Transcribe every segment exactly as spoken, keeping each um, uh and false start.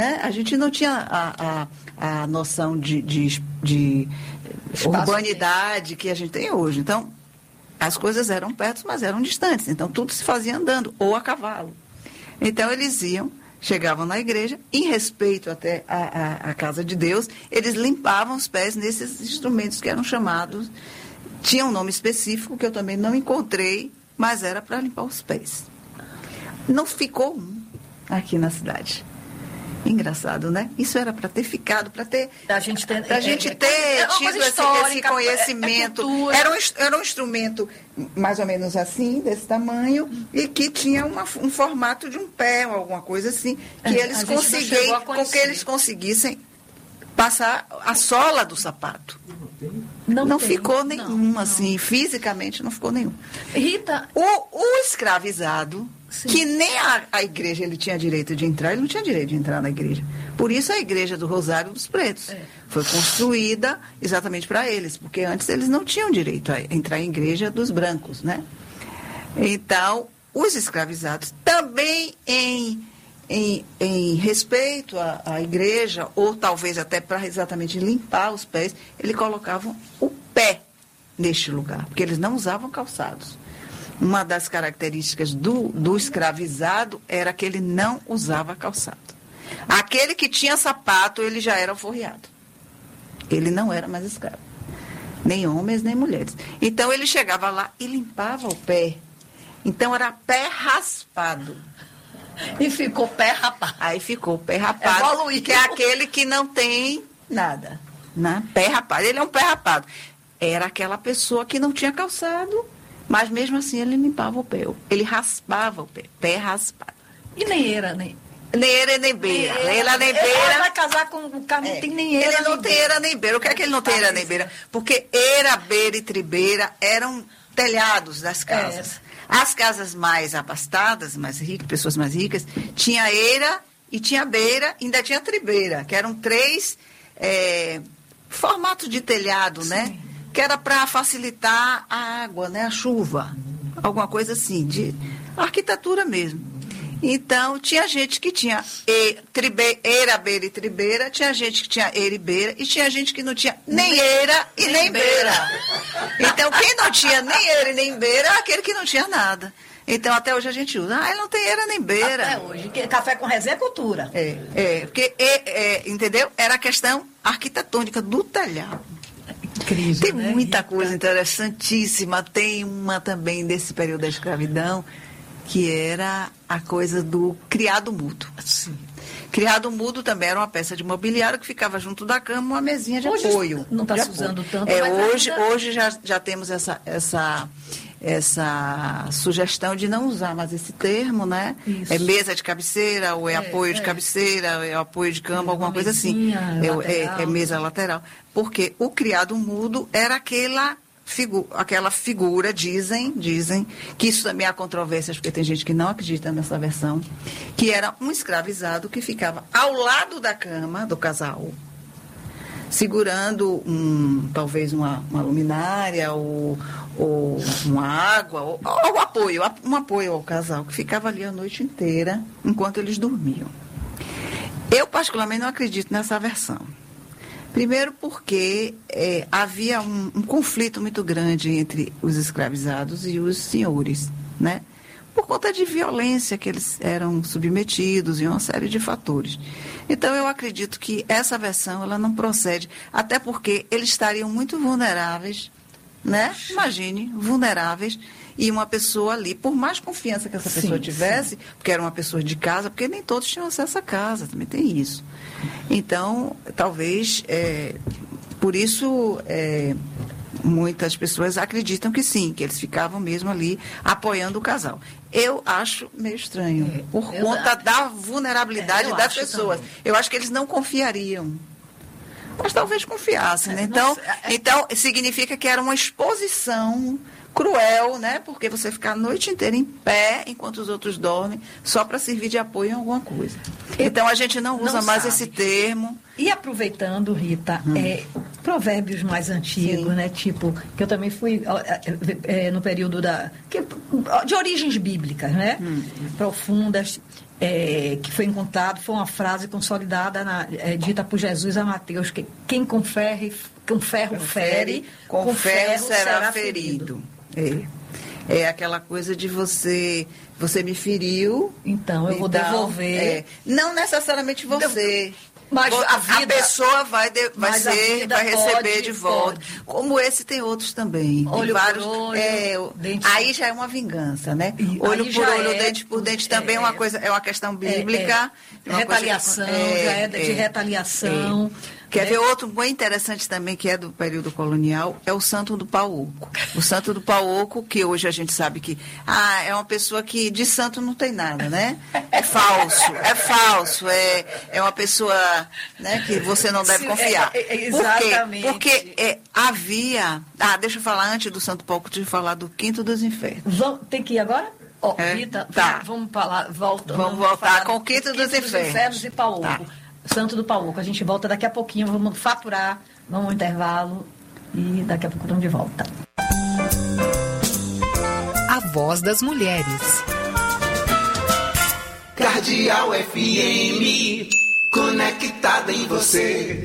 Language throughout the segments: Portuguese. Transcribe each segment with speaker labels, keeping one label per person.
Speaker 1: A gente não tinha a, a, a noção de, de, de urbanidade que a gente tem hoje. Então, as coisas eram perto, mas eram distantes. Então, tudo se fazia andando ou a cavalo. Então, eles iam, chegavam na igreja, em respeito até à, à, à casa de Deus, eles limpavam os pés nesses instrumentos que eram chamados, tinha um nome específico que eu também não encontrei, mas era para limpar os pés. Não ficou um aqui na cidade. Engraçado, né? Isso era para ter ficado, para ter
Speaker 2: a gente ter,
Speaker 1: pra é, gente ter é, tido esse, esse conhecimento. É, é era, um, era um instrumento mais ou menos assim, desse tamanho, e que tinha uma, um formato de um pé, ou alguma coisa assim, que é, eles conseguissem, com que eles conseguissem passar a sola do sapato. Não, não tem, ficou nenhum, não, assim, não. Fisicamente não ficou nenhum.
Speaker 2: Rita...
Speaker 1: O, o escravizado, sim, que nem a, a igreja ele tinha direito de entrar, ele não tinha direito de entrar na igreja. Por isso a igreja do Rosário dos Pretos é. foi construída exatamente para eles, porque antes eles não tinham direito a entrar em igreja dos brancos, né? Então, os escravizados também em... Em, em respeito à, à igreja, ou talvez até para exatamente limpar os pés, eles colocavam o pé neste lugar, porque eles não usavam calçados. Uma das características do, do escravizado era que ele não usava calçado. Aquele que tinha sapato, ele já era alforriado. Ele não era mais escravo. Nem homens, nem mulheres. Então, ele chegava lá e limpava o pé. Então, era pé raspado.
Speaker 2: E ficou pé rapado.
Speaker 1: Aí ficou pé rapado, Evoluiu. Que é aquele que não tem nada. Né? Pé rapado. Ele é um pé rapado. Era aquela pessoa que não tinha calçado, mas mesmo assim ele limpava o pé. Ele raspava o pé. Pé raspado.
Speaker 2: E nem era, nem.
Speaker 1: Nem era nem beira. Ele nem beira.
Speaker 2: Ele vai casar com o cara, não é. tem nem era.
Speaker 1: Ele não tem era nem beira. O que é que ele não tem era nem beira? Porque era, beira e tribeira eram telhados das casas. É. As casas mais abastadas, mais ricas, pessoas mais ricas, tinha eira e tinha beira, ainda tinha tribeira, que eram três é, formatos de telhado, sim, né? Que era para facilitar a água, né? A chuva, alguma coisa assim, de arquitetura mesmo. Então, tinha gente que tinha e, tribe, eira, beira e tribeira, tinha gente que tinha eira e beira, e tinha gente que não tinha nem eira e nem, nem beira. Então, quem não tinha nem eira e nem beira é aquele que não tinha nada. Então, até hoje a gente usa. Ah, ele não tem eira nem beira.
Speaker 2: Até hoje. Que café com resenha é cultura.
Speaker 1: É, é porque, é, é, entendeu? Era a questão arquitetônica do telhado.
Speaker 2: Incrível,
Speaker 1: tem
Speaker 2: né?
Speaker 1: muita
Speaker 2: Rita.
Speaker 1: Coisa interessantíssima. Tem uma também desse período da escravidão, que era a coisa do criado mudo.
Speaker 2: Sim.
Speaker 1: Criado mudo também era uma peça de mobiliário que ficava junto da cama, uma mesinha de
Speaker 2: hoje
Speaker 1: apoio.
Speaker 2: Não está se usando tanto.
Speaker 1: É,
Speaker 2: mas
Speaker 1: hoje
Speaker 2: ainda...
Speaker 1: hoje já, já temos essa, essa, essa sugestão de não usar mais esse termo, né? Isso. É mesa de cabeceira, ou é, é apoio é. de cabeceira, ou é apoio de cama, é, alguma coisa assim. É, é, é mesa lateral. Porque o criado mudo era aquela... Figu aquela figura, dizem, dizem, que isso também há controvérsias, porque tem gente que não acredita nessa versão, que era um escravizado que ficava ao lado da cama do casal, segurando um, talvez uma, uma luminária ou, ou uma água, ou, ou apoio, um apoio ao casal, que ficava ali a noite inteira enquanto eles dormiam. Eu, particularmente, não acredito nessa versão. Primeiro porque é, havia um, um conflito muito grande entre os escravizados e os senhores, né? Por conta de violência que eles eram submetidos e uma série de fatores. Então, eu acredito que essa versão ela não procede, até porque eles estariam muito vulneráveis, né? Imagine, vulneráveis, e uma pessoa ali, por mais confiança que essa pessoa sim, tivesse, sim. porque era uma pessoa de casa, porque nem todos tinham acesso à casa, também tem isso. Então, talvez, é, por isso, é, muitas pessoas acreditam que sim, que eles ficavam mesmo ali apoiando o casal. Eu acho meio estranho, é, por exato. conta da vulnerabilidade é, das pessoas. Também. Eu acho que eles não confiariam. Mas talvez confiassem, né? Então, é, então, significa que era uma exposição cruel, né? Porque você fica a noite inteira em pé enquanto os outros dormem, só para servir de apoio em alguma coisa. Então a gente não usa não mais sabe. esse termo.
Speaker 2: E aproveitando, Rita, hum. é, provérbios mais antigos, Sim. né? Tipo, que eu também fui é, no período da que, de origens bíblicas, né? Hum. Profundas. é, que foi encontrado foi uma frase consolidada, na, é, dita por Jesus a Mateus, que quem com ferro, com ferro fere,
Speaker 1: com, com ferro, ferro será, será ferido. ferido. É. é aquela coisa de você, você me feriu,
Speaker 2: então eu vou
Speaker 1: então,
Speaker 2: devolver.
Speaker 1: É, não necessariamente você...
Speaker 2: Mas a, vida,
Speaker 1: a pessoa vai, de, vai, ser, vai receber pode, de volta. Pode. Como esse, tem outros também.
Speaker 2: Olho
Speaker 1: vários,
Speaker 2: por olho,
Speaker 1: é,
Speaker 2: dente.
Speaker 1: Aí já é uma vingança, né? E olho por olho, é, dente por dente também é uma coisa, é uma questão bíblica.
Speaker 2: É, é. Uma retaliação, coisa, é, já é de é, retaliação.
Speaker 1: É. Quer ver outro bem interessante também, que é do período colonial, é o Santo do Pau Oco. O Santo do Pau Oco, que hoje a gente sabe que ah, é uma pessoa que de santo não tem nada, né? É falso, é falso, é, é uma pessoa, né, que você não deve confiar.
Speaker 2: É, é, exatamente.
Speaker 1: Por quê? Porque é, havia... Ah, deixa eu falar antes do Santo Pau Oco, deixa eu falar do Quinto dos Infernos.
Speaker 2: Vamos, tem que ir agora? Oh,
Speaker 1: é?
Speaker 2: Rita,
Speaker 1: tá.
Speaker 2: vamos falar, volta.
Speaker 1: Vamos, vamos voltar com o Quinto, Quinto dos, dos Infernos.
Speaker 2: Infernos e Pau Oco. Tá. Santo do Pau Oco. A gente volta daqui a pouquinho, vamos faturar, vamos ao intervalo e daqui a pouco estamos de volta.
Speaker 3: A Voz das Mulheres.
Speaker 4: Cardeal F M, conectada em você.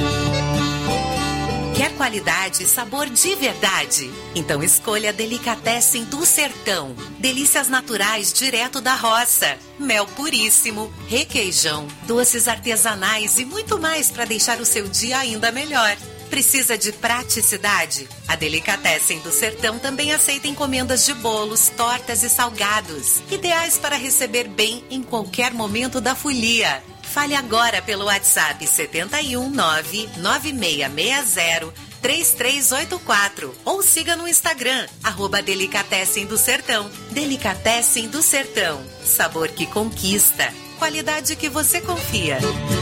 Speaker 3: Quer qualidade e sabor de verdade? Então escolha a Delicatessen do Sertão. Delícias naturais direto da roça. Mel puríssimo, requeijão, doces artesanais e muito mais para deixar o seu dia ainda melhor. Precisa de praticidade? A Delicatessen do Sertão também aceita encomendas de bolos, tortas e salgados. Ideais para receber bem em qualquer momento da folia. Fale agora pelo WhatsApp sete um nove nove seis seis zero três três oito quatro ou siga no Instagram, arroba Delicatessen do Sertão. Delicatessen do Sertão. Sabor que conquista. Qualidade que você confia.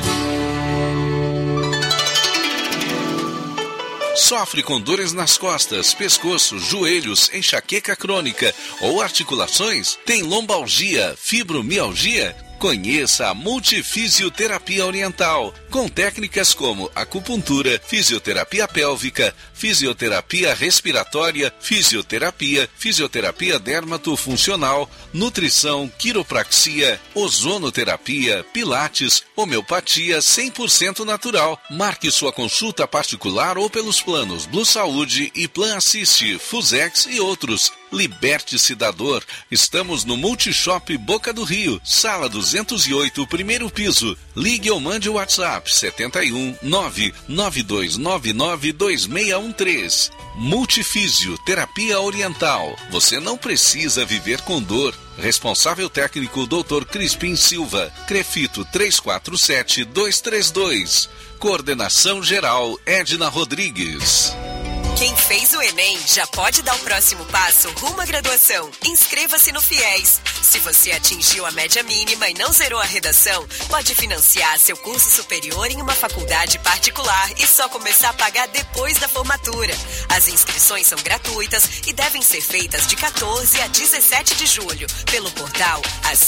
Speaker 5: Sofre com dores nas costas, pescoço, joelhos, enxaqueca crônica ou articulações? Tem lombalgia, fibromialgia? Conheça a Multifisioterapia Oriental, com técnicas como acupuntura, fisioterapia pélvica, fisioterapia respiratória, fisioterapia, fisioterapia dermatofuncional, nutrição, quiropraxia, ozonoterapia, pilates, homeopatia cem por cento natural. Marque sua consulta particular ou pelos planos Blue Saúde e Plan Assist, Fusex e outros. Liberte-se da dor. Estamos no Multishop Boca do Rio, sala duzentos e oito, primeiro piso. Ligue ou mande o WhatsApp sete um nove nove dois nove nove dois seis um três. Multifísio Terapia Oriental. Você não precisa viver com dor. Responsável técnico doutor Crispim Silva. Crefito três quatro sete dois três dois. Coordenação geral Edna Rodrigues.
Speaker 6: Quem fez o Enem já pode dar o próximo passo rumo à graduação. Inscreva-se no FIES. Se você atingiu a média mínima e não zerou a redação, pode financiar seu curso superior em uma faculdade particular e só começar a pagar depois da formatura. As inscrições são gratuitas e devem ser feitas de quatorze a dezessete de julho pelo portal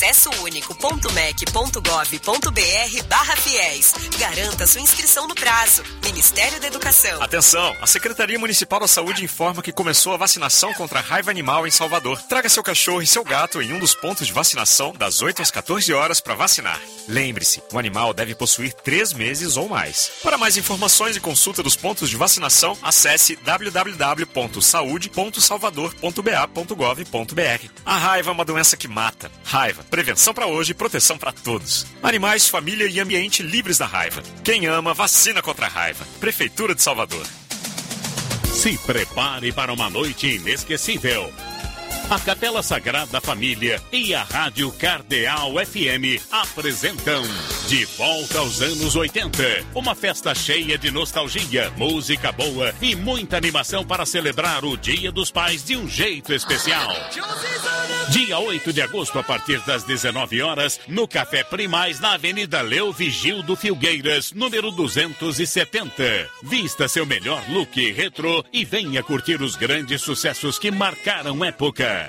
Speaker 6: acessounico.mec.gov.br barra FIES. Garanta sua inscrição no prazo. Ministério da Educação.
Speaker 7: Atenção! A Secretaria Municipal da Saúde informa que começou a vacinação contra a raiva animal em Salvador. Traga seu cachorro e seu gato em um dos pontos de vacinação das oito às quatorze horas para vacinar. Lembre-se, o animal deve possuir três meses ou mais. Para mais informações e consulta dos pontos de vacinação, acesse w w w ponto saúde ponto salvador ponto b a ponto gov ponto b r. A raiva é uma doença que mata. Raiva, prevenção para hoje e proteção para todos. Animais, família e ambiente livres da raiva. Quem ama, vacina contra a raiva. Prefeitura de Salvador.
Speaker 8: Se prepare para uma noite inesquecível. A Capela Sagrada Família e a Rádio Cardeal F M apresentam De Volta aos Anos oitenta. Uma festa cheia de nostalgia, música boa e muita animação para celebrar o Dia dos Pais de um jeito especial. Dia oito de agosto, a partir das dezenove horas, no Café Primaz, na Avenida Leo Vigildo Filgueiras, número duzentos e setenta. Vista seu melhor look retrô e venha curtir os grandes sucessos que marcaram época.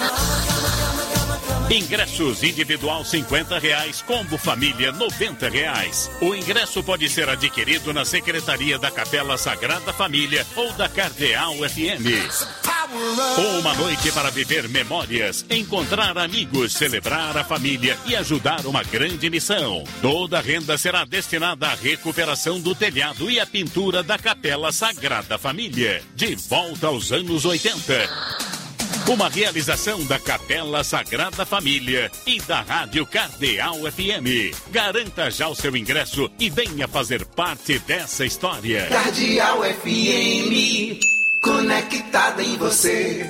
Speaker 8: Ingressos individual cinquenta reais, combo família noventa reais. O ingresso pode ser adquirido na Secretaria da Capela Sagrada Família ou da Cardeal F M. Uma noite para viver memórias, encontrar amigos, celebrar a família e ajudar uma grande missão. Toda a renda será destinada à recuperação do telhado e à pintura da Capela Sagrada Família. De volta aos anos oitenta. Uma realização da Capela Sagrada Família e da Rádio Cardeal F M. Garanta já o seu ingresso e venha fazer parte dessa história.
Speaker 4: Cardeal F M, conectada em você.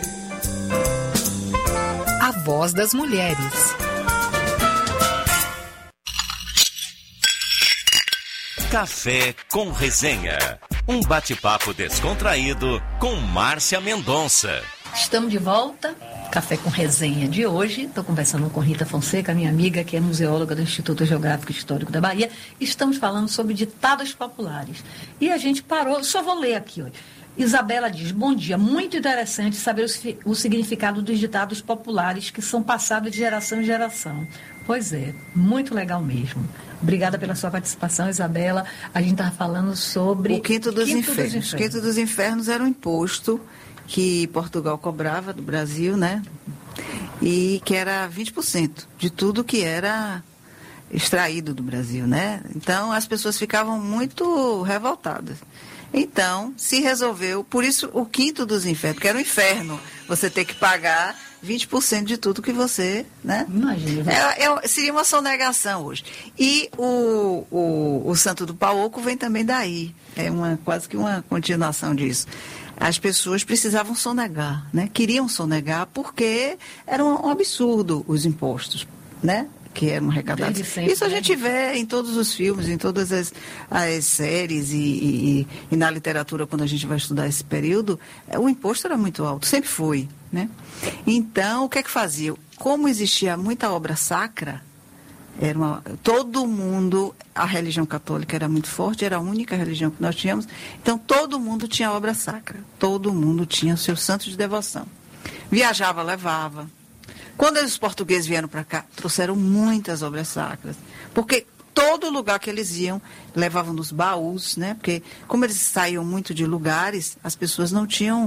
Speaker 3: A voz das mulheres.
Speaker 9: Café com Resenha. Um bate-papo descontraído com Márcia Mendonça.
Speaker 2: Estamos de volta, Café com Resenha de hoje. Estou conversando com Rita Fonseca, minha amiga, que é museóloga do Instituto Geográfico e Histórico da Bahia. Estamos falando sobre ditados populares. E a gente parou, só vou ler aqui hoje. Isabela diz, bom dia, muito interessante saber o, o significado dos ditados populares que são passados de geração em geração. Pois é, muito legal mesmo. Obrigada pela sua participação, Isabela. A gente estava falando sobre...
Speaker 1: O Quinto dos,
Speaker 2: Quinto
Speaker 1: Infernos.
Speaker 2: dos Infernos.
Speaker 1: O Quinto dos Infernos era um imposto que Portugal cobrava do Brasil, né? E que era vinte por cento de tudo que era extraído do Brasil, né? Então, as pessoas ficavam muito revoltadas. Então, se resolveu, por isso o Quinto dos Infernos, porque era um inferno você ter que pagar vinte por cento de tudo que você, né?
Speaker 2: Imagina.
Speaker 1: É, é, seria uma sonegação hoje. E o, o, o Santo do Paoco vem também daí. É uma, quase que uma continuação disso. As pessoas precisavam sonegar, né? Queriam sonegar porque era um, um absurdo os impostos, né? Que eram arrecadados.
Speaker 2: Sempre,
Speaker 1: Isso a gente vê em todos os filmes, em todas as, as séries e, e, e na literatura, quando a gente vai estudar esse período, o imposto era muito alto, sempre foi, né? Então, o que é que fazia? Como existia muita obra sacra, era uma, todo mundo, a religião católica era muito forte, era a única religião que nós tínhamos, então todo mundo tinha obra sacra, todo mundo tinha o seu santo de devoção. Viajava, levava. Quando os portugueses vieram para cá, trouxeram muitas obras sacras, porque todo lugar que eles iam, levavam nos baús, né? Porque como eles saíam muito de lugares, as pessoas não tinham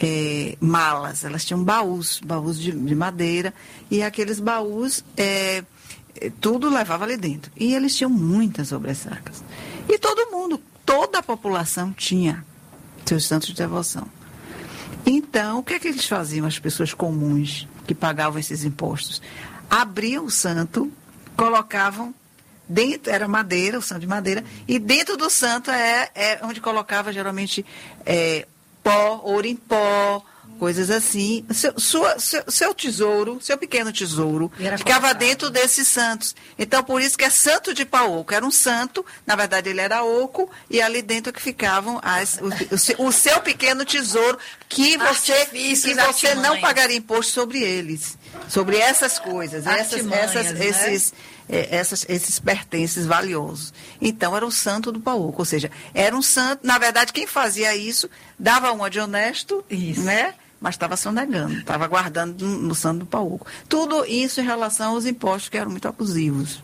Speaker 1: é, malas, elas tinham baús, baús de, de madeira, e aqueles baús, é, tudo levava ali dentro. E eles tinham muitas obras sacras. E todo mundo, toda a população tinha seus santos de devoção. Então, o que é que eles faziam, as pessoas comuns que pagavam esses impostos? Abriam o santo, colocavam dentro, era madeira, o santo de madeira, e dentro do santo é, é onde colocava geralmente é, pó, ouro em pó, coisas assim. Seu, sua, seu, seu tesouro, seu pequeno tesouro, ficava colocado dentro desses santos. Então, por isso que é santo de Paoco. Era um santo, na verdade ele era oco, e ali dentro que ficavam as, o, o, o seu pequeno tesouro, que você, que você não pagaria imposto sobre eles. Sobre essas coisas, essas, essas, né? esses, é, essas, esses pertences valiosos. Então, era o santo do Paoco. Ou seja, era um santo, na verdade, quem fazia isso, dava uma de honesto, isso, né? Mas estava sonegando, estava guardando no, no santo do Paoco. Tudo isso em relação aos impostos que eram muito abusivos.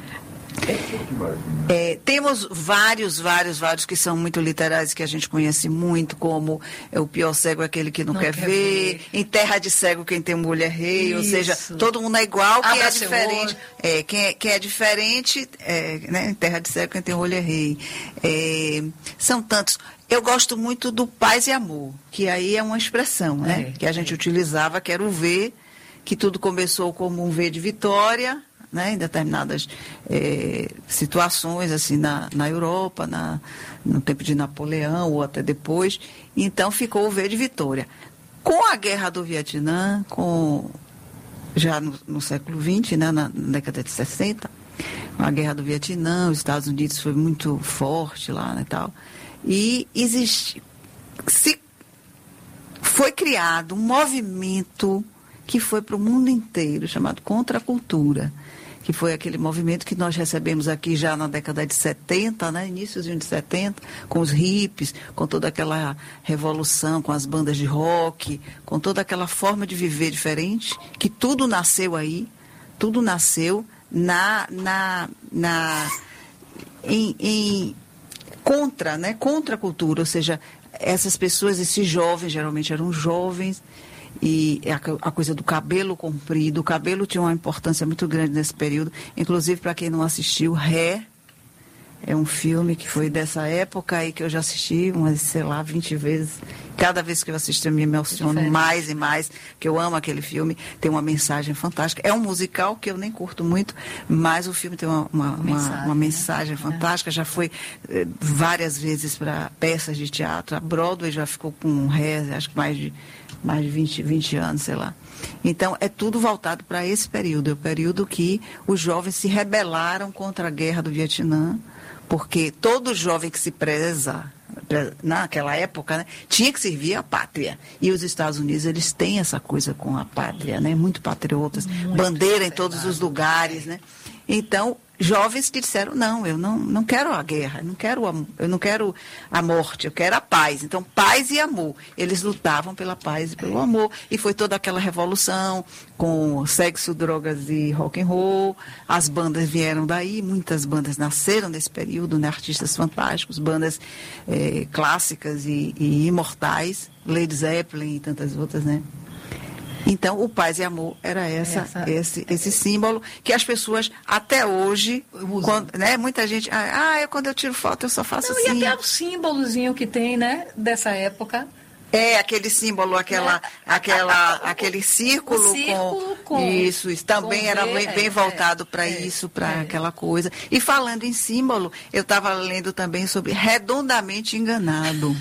Speaker 1: É, temos vários, vários, vários que são muito literais, que a gente conhece muito, como é, o pior cego é aquele que não, não quer, quer ver, ver, em terra de cego quem tem mulher rei, ou seja, todo mundo é igual, quem é diferente, é, quem, é, quem é diferente, é, né, em terra de cego quem tem mulher rei. É, são tantos. Eu gosto muito do paz e amor, que aí é uma expressão, né, é, que a gente é. utilizava, que era o V, que tudo começou como um V de vitória, né, em determinadas é, situações, assim, na, na Europa, na, no tempo de Napoleão ou até depois. Então, ficou o V de vitória. Com a Guerra do Vietnã, com, já no, no século vinte, né, na, na década de sessenta, com a Guerra do Vietnã, os Estados Unidos foi muito forte lá, né, tal, e existe, se, foi criado um movimento que foi para o mundo inteiro, chamado Contracultura, que foi aquele movimento que nós recebemos aqui já na década de setenta, né, iníciozinho de setenta, com os hippies, com toda aquela revolução, com as bandas de rock, com toda aquela forma de viver diferente, que tudo nasceu aí, tudo nasceu na, na, na, em, em contra, né, contra a cultura, ou seja, essas pessoas, esses jovens, geralmente eram jovens, e a, a coisa do cabelo comprido, o cabelo tinha uma importância muito grande nesse período, inclusive para quem não assistiu, Ré, é um filme que foi dessa época e que eu já assisti umas, sei lá, vinte vezes. Cada vez que eu assisto eu me emociono é mais e mais, que eu amo aquele filme. Tem uma mensagem fantástica. É um musical que eu nem curto muito, mas o filme tem uma, uma, uma mensagem, uma mensagem né? fantástica. Já foi eh, várias vezes para peças de teatro. A Broadway já ficou com Ré, acho que mais de, mais de vinte, vinte anos, sei lá. Então, é tudo voltado para esse período. É o período que os jovens se rebelaram contra a guerra do Vietnã, porque todo jovem que se preza, naquela época, né, tinha que servir a pátria. E os Estados Unidos, eles têm essa coisa com a pátria, né, muito patriotas, muito bandeira em todos os lugares, né. Então, jovens que disseram, não, eu não, não quero a guerra, eu não quero, a, eu não quero a morte, eu quero a paz. Então, paz e amor. Eles lutavam pela paz e pelo amor. E foi toda aquela revolução com sexo, drogas e rock and roll. As bandas vieram daí, muitas bandas nasceram nesse período, né? Artistas fantásticos, bandas eh, clássicas e, e imortais, Led Zeppelin e tantas outras, né? Então, o paz e amor era essa, essa, esse, esse símbolo que as pessoas, até hoje, quando, né, muita gente, ah, eu, quando eu tiro foto eu só faço
Speaker 2: Não,
Speaker 1: assim.
Speaker 2: E até o símbolozinho que tem, né, dessa época.
Speaker 1: É, aquele símbolo, aquela, é. aquela, aquele círculo,
Speaker 2: círculo com,
Speaker 1: com... Isso, isso também com era bem, bem
Speaker 2: é,
Speaker 1: voltado para
Speaker 2: é,
Speaker 1: isso, para
Speaker 2: é.
Speaker 1: aquela coisa. E falando em símbolo, eu estava lendo também sobre redondamente enganado.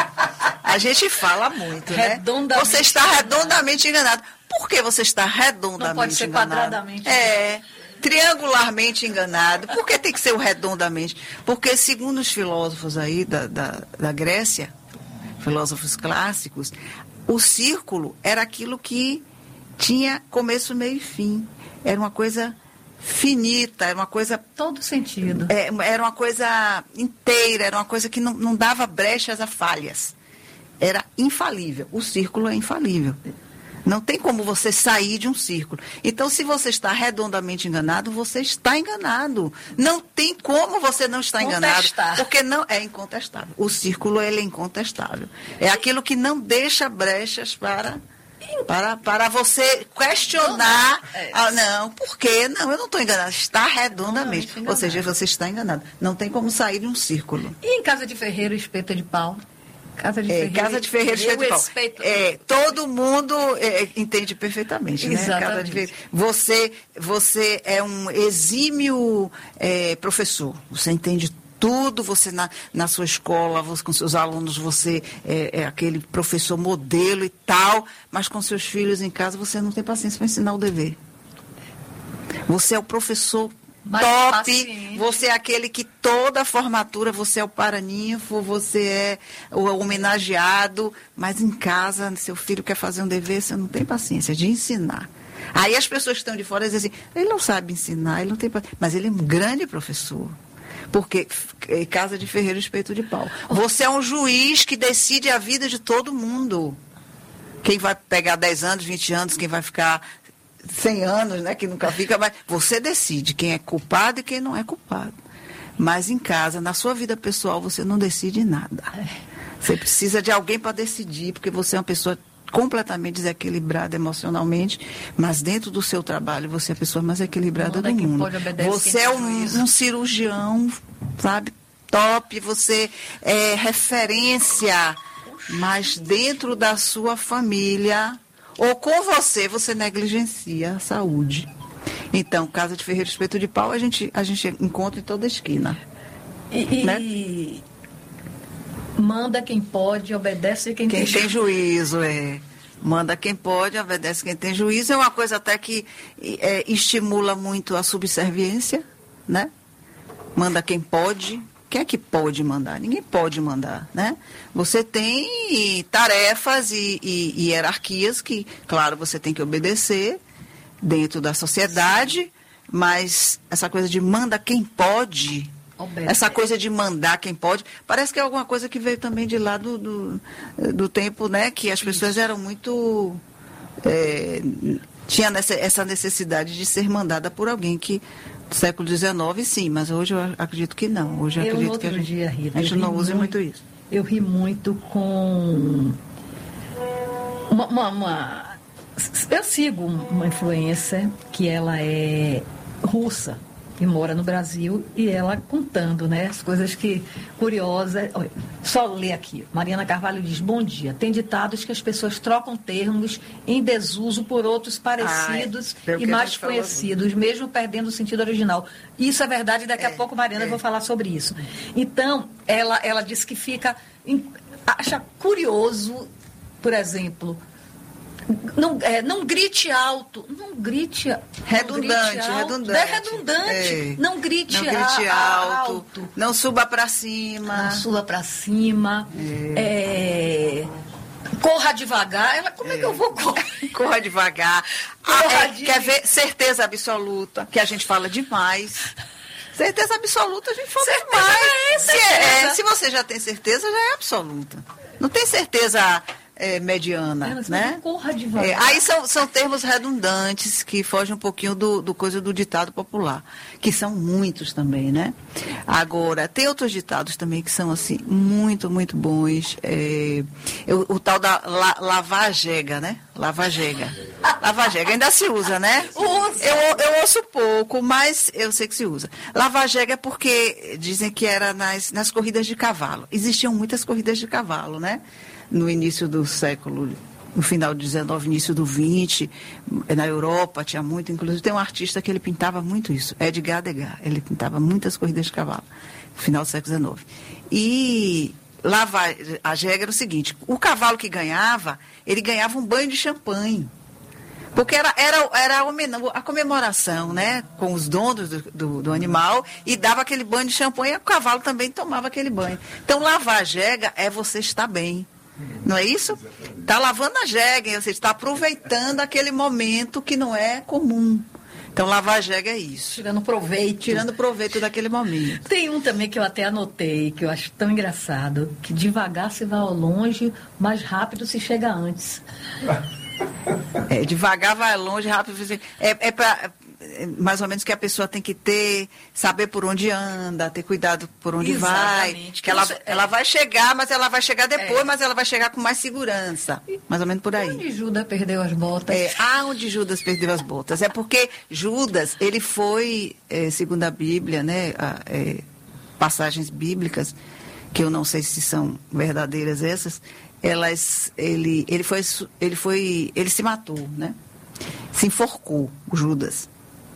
Speaker 1: A gente fala muito, né? Você está redondamente enganado. Por que você está redondamente enganado? Não pode ser enganado? Quadradamente. É, triangularmente enganado. Por que tem que ser o redondamente? Porque, segundo os filósofos aí da, da, da Grécia, filósofos clássicos, o círculo era aquilo que tinha começo, meio e fim. Era uma coisa finita, era uma coisa...
Speaker 2: Todo sentido.
Speaker 1: É, era uma coisa inteira, era uma coisa que não, não dava brechas a falhas. Era infalível. O círculo é infalível. Não tem como você sair de um círculo. Então, se você está redondamente enganado, você está enganado. Não tem como você não estar enganado. Porque não é incontestável. O círculo, ele é incontestável. É aquilo que não deixa brechas para... Para, para você questionar, ah, não, por quê? Não, eu não estou enganado, está redondamente. Ou seja, você está enganado. Não tem como sair de um círculo.
Speaker 2: E em casa de ferreiro, espeta de pau? Casa de
Speaker 1: é,
Speaker 2: ferreiro,
Speaker 1: casa de ferreiro, espeta de pau. Espeto... É, todo mundo é, entende perfeitamente, né? Casa de ferreiro. Você, você é um exímio é, professor, você entende tudo, você na, na sua escola, você, com seus alunos, você é, é aquele professor modelo e tal, mas com seus filhos em casa você não tem paciência para ensinar o dever. Você é o professor mais top, paciente. Você é aquele que toda a formatura, você é o paraninfo, você é o homenageado, mas em casa, seu filho quer fazer um dever, você não tem paciência de ensinar. Aí as pessoas que estão de fora dizem assim, ele não sabe ensinar, ele não tem paciência, mas ele é um grande professor. Porque casa de ferreiro, espeto de pau. Você é um juiz que decide a vida de todo mundo. Quem vai pegar dez anos, vinte anos, quem vai ficar cem anos, né, que nunca fica, mas você decide quem é culpado e quem não é culpado. Mas em casa, na sua vida pessoal, você não decide nada. Você precisa de alguém para decidir, porque você é uma pessoa completamente desequilibrada emocionalmente, mas dentro do seu trabalho você é a pessoa mais equilibrada do mundo. Você é um, um cirurgião, sabe, top, você é referência, mas dentro da sua família ou com você, você negligencia a saúde. Então, casa de ferreiro, espeto de pau, a gente, a gente encontra em toda esquina.
Speaker 2: E, né? e... Manda quem pode, obedece quem,
Speaker 1: quem
Speaker 2: tem,
Speaker 1: tem juízo. É. Manda quem pode, obedece quem tem juízo. É uma coisa até que é, estimula muito a subserviência, né? Manda quem pode. Quem é que pode mandar? Ninguém pode mandar, né? Você tem tarefas e, e, e hierarquias que, claro, você tem que obedecer dentro da sociedade, mas essa coisa de manda quem pode... Obedece. Essa coisa de mandar quem pode, parece que é alguma coisa que veio também de lá do, do, do tempo, né? Que as pessoas Isso. eram muito... É, tinha nessa, essa necessidade de ser mandada por alguém que... Do século dezenove, sim, mas hoje eu acredito que não. Hoje eu, eu acredito que a gente,
Speaker 2: dia, Rita,
Speaker 1: a gente não usa muito isso.
Speaker 2: eu ri muito com uma, uma, uma... Eu sigo uma influencer que ela é russa e mora no Brasil, e ela contando, né, as coisas que curiosas. Olha, só ler aqui. Mariana Carvalho diz: bom dia. Tem ditados que as pessoas trocam termos em desuso por outros parecidos Ai, e mais conhecidos, mesmo perdendo o sentido original. Isso é verdade, daqui é, a pouco, Mariana, é. eu vou falar sobre isso. Então, ela, ela disse que fica, acha curioso, por exemplo, Não, é, não grite alto. Não grite
Speaker 1: redundante,
Speaker 2: não grite alto.
Speaker 1: redundante.
Speaker 2: É redundante. É. Não grite,
Speaker 1: não grite
Speaker 2: a,
Speaker 1: alto,
Speaker 2: alto.
Speaker 1: Não suba para cima.
Speaker 2: Não suba para cima. É. É, corra devagar. Ela, como é, é que eu vou correr?
Speaker 1: Corra devagar. Corra ah, de... Quer ver certeza absoluta, que a gente fala demais. Certeza absoluta a gente fala certeza demais. É certeza. Se, é, se você já tem certeza, já é absoluta. Não tem certeza... É, mediana, Elas né?
Speaker 2: Corra devagar.
Speaker 1: É, aí são, são termos redundantes que fogem um pouquinho do, do coisa do ditado popular, que são muitos também, né? Agora, tem outros ditados também que são, assim, muito, muito bons. É, eu, o tal da la, lavagega, né? Lavagega. Lavagega ainda se usa, né?
Speaker 2: Usa.
Speaker 1: Eu, eu ouço pouco, mas eu sei que se usa. Lavagega é porque dizem que era nas, nas corridas de cavalo. Existiam muitas corridas de cavalo, né? No início do século, no final do dezenove, início do vinte, na Europa tinha muito, inclusive tem um artista que ele pintava muito isso, Edgar Degas, ele pintava muitas corridas de cavalo, no final do século dezenove. E lavagega era o seguinte, o cavalo que ganhava, ele ganhava um banho de champanhe, porque era, era, era a comemoração, né, com os donos do, do, do animal, e dava aquele banho de champanhe, e o cavalo também tomava aquele banho. Então, lavagega é você estar bem. Não é isso? Está lavando a jegue, você está aproveitando aquele momento que não é comum. Então, lavar a jegue é isso.
Speaker 2: Tirando proveito.
Speaker 1: Tirando proveito daquele momento.
Speaker 2: Tem um também que eu até anotei, que eu acho tão engraçado, que devagar se vai ao longe, mais rápido se chega antes.
Speaker 1: É, devagar vai longe, rápido. É, é para... mais ou menos que a pessoa tem que ter, saber por onde anda, ter cuidado por onde Exatamente. vai. Que ela, Isso, ela é. vai chegar, mas ela vai chegar depois, é. mas ela vai chegar com mais segurança. Mais ou menos por aí.
Speaker 2: Onde Judas perdeu as botas?
Speaker 1: É, ah, onde Judas perdeu as botas. É porque Judas, ele foi, é, segundo a Bíblia, né, a, é, passagens bíblicas, que eu não sei se são verdadeiras essas, elas, ele, ele foi, ele foi, ele se matou, né? Se enforcou, o Judas.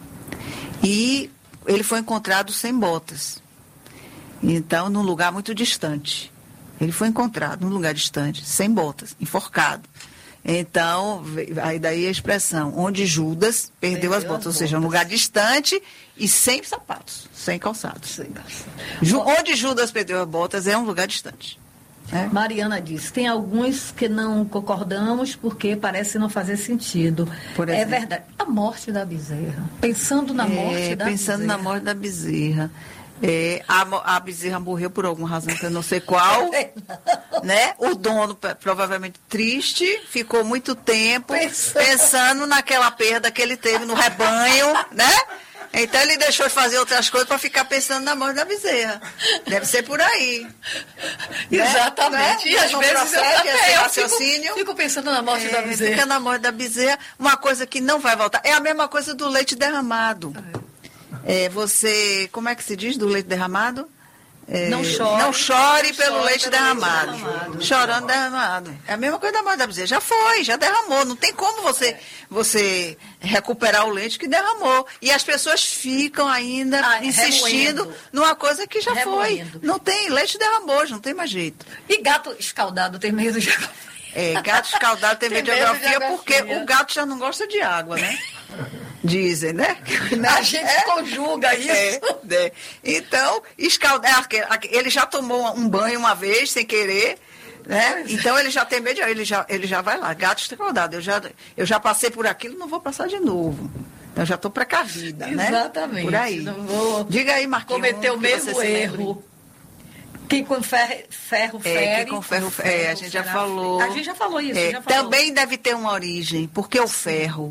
Speaker 1: E ele foi encontrado sem botas. Então, num lugar muito distante. Ele foi encontrado num lugar distante, sem botas, enforcado. Então, aí daí a expressão, onde Judas perdeu, perdeu as botas. As ou seja, botas. Um lugar distante e sem sapatos, sem calçados. Sem calçados. Ju, onde Judas perdeu as botas é um lugar distante. É.
Speaker 2: Mariana diz, tem alguns que não concordamos porque parece não fazer sentido. Por é verdade. A morte da bezerra. Pensando na
Speaker 1: é,
Speaker 2: morte da
Speaker 1: pensando
Speaker 2: bezerra.
Speaker 1: na morte da bezerra. É, a, a bezerra morreu por alguma razão que eu não sei qual. Né? O dono, provavelmente triste, ficou muito tempo pensando, pensando naquela perda que ele teve no rebanho, né? Então ele deixou de fazer outras coisas para ficar pensando na morte da bezerra. Deve ser por aí.
Speaker 2: Exatamente.
Speaker 1: Né?
Speaker 2: E às
Speaker 1: no
Speaker 2: vezes
Speaker 1: processo,
Speaker 2: eu também, eu
Speaker 1: raciocínio,
Speaker 2: fico, fico pensando na morte
Speaker 1: é,
Speaker 2: da bezerra.
Speaker 1: Fica na morte da bezerra, uma coisa que não vai voltar. É a mesma coisa do leite derramado. É, você, como é que se diz do leite derramado? É,
Speaker 2: não chore,
Speaker 1: não chore
Speaker 2: não
Speaker 1: pelo
Speaker 2: chore
Speaker 1: leite
Speaker 2: pelo
Speaker 1: derramado.
Speaker 2: leite derramado.
Speaker 1: Chorando derramado. É a mesma coisa da morte da bezerra. Já foi, já derramou. Não tem como você, você recuperar o leite que derramou. E as pessoas ficam ainda ah, insistindo remoendo. numa coisa que já remoendo. foi. Não tem, leite derramou, não tem mais jeito.
Speaker 2: E gato escaldado tem medo de
Speaker 1: É, gato escaldado tem, tem medo de geografia, de porque o gato já não gosta de água, né? Dizem, né?
Speaker 2: A gente é, conjuga isso.
Speaker 1: É, é. Então, escaldar, ele já tomou um banho uma vez, sem querer, né? Então ele já tem medo, ele já, ele já vai lá, gato escaldado. Eu já, eu já passei por aquilo, não vou passar de novo. Então já estou precavida, né?
Speaker 2: Exatamente.
Speaker 1: Por aí.
Speaker 2: Não vou
Speaker 1: Diga aí, Marquinhos.
Speaker 2: Cometer o mesmo erro. Quem com ferro, ferro fere.
Speaker 1: É, quem com ferro, ferro é, a gente já falou.
Speaker 2: A gente já falou isso. É,
Speaker 1: já falou. Também deve ter uma origem, porque o ferro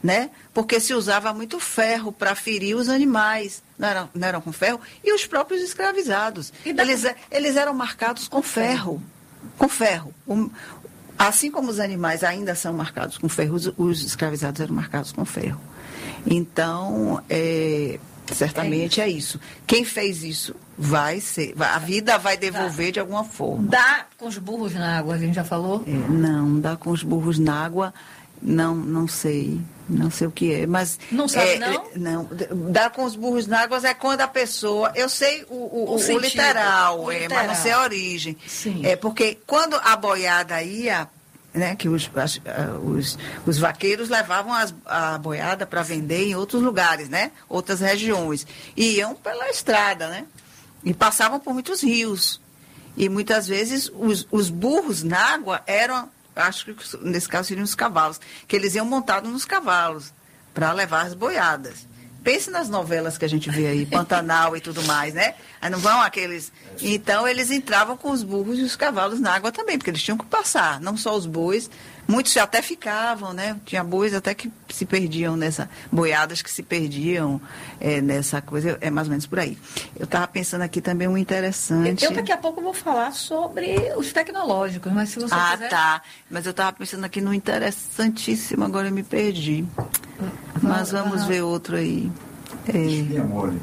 Speaker 1: né? Porque se usava muito ferro para ferir os animais, não eram, não eram com ferro, e os próprios escravizados. Eles, eles eram marcados com ferro, com ferro. Um, assim como os animais ainda são marcados com ferro, os, os escravizados eram marcados com ferro. Então, é, certamente é isso. é isso. Quem fez isso vai ser, a vida vai devolver de alguma forma.
Speaker 2: Dá com os burros na água, a gente já falou?
Speaker 1: É, não, dá com os burros na água, não, não sei. Não sei o que é, mas...
Speaker 2: Não sabe,
Speaker 1: é,
Speaker 2: não?
Speaker 1: Não. Dar com os burros na água é quando a pessoa... Eu sei o, o, o, o, literal,
Speaker 2: o
Speaker 1: é,
Speaker 2: literal,
Speaker 1: mas não sei a origem.
Speaker 2: Sim.
Speaker 1: É porque quando a boiada ia, né, que os, as, os, os vaqueiros levavam as, a boiada para vender em outros lugares, né? Outras regiões. E iam pela estrada, né? E passavam por muitos rios. E muitas vezes os, os burros na água eram... Acho que nesse caso seriam os cavalos, que eles iam montados nos cavalos para levar as boiadas. Pense nas novelas que a gente vê aí, Pantanal e tudo mais, né? Aí não vão aqueles... Então, eles entravam com os burros e os cavalos na água também, porque eles tinham que passar, não só os bois, muitos até ficavam, né? Tinha bois até que se perdiam nessa... Boiadas que se perdiam é, nessa coisa, é mais ou menos por aí. Eu estava pensando aqui também um interessante...
Speaker 2: Eu daqui a pouco vou falar sobre os tecnológicos, mas se você
Speaker 1: ah,
Speaker 2: quiser...
Speaker 1: Ah, tá. Mas eu estava pensando aqui no interessantíssimo, agora eu me perdi. Mas vamos ver outro aí. É...
Speaker 10: Espinha mole.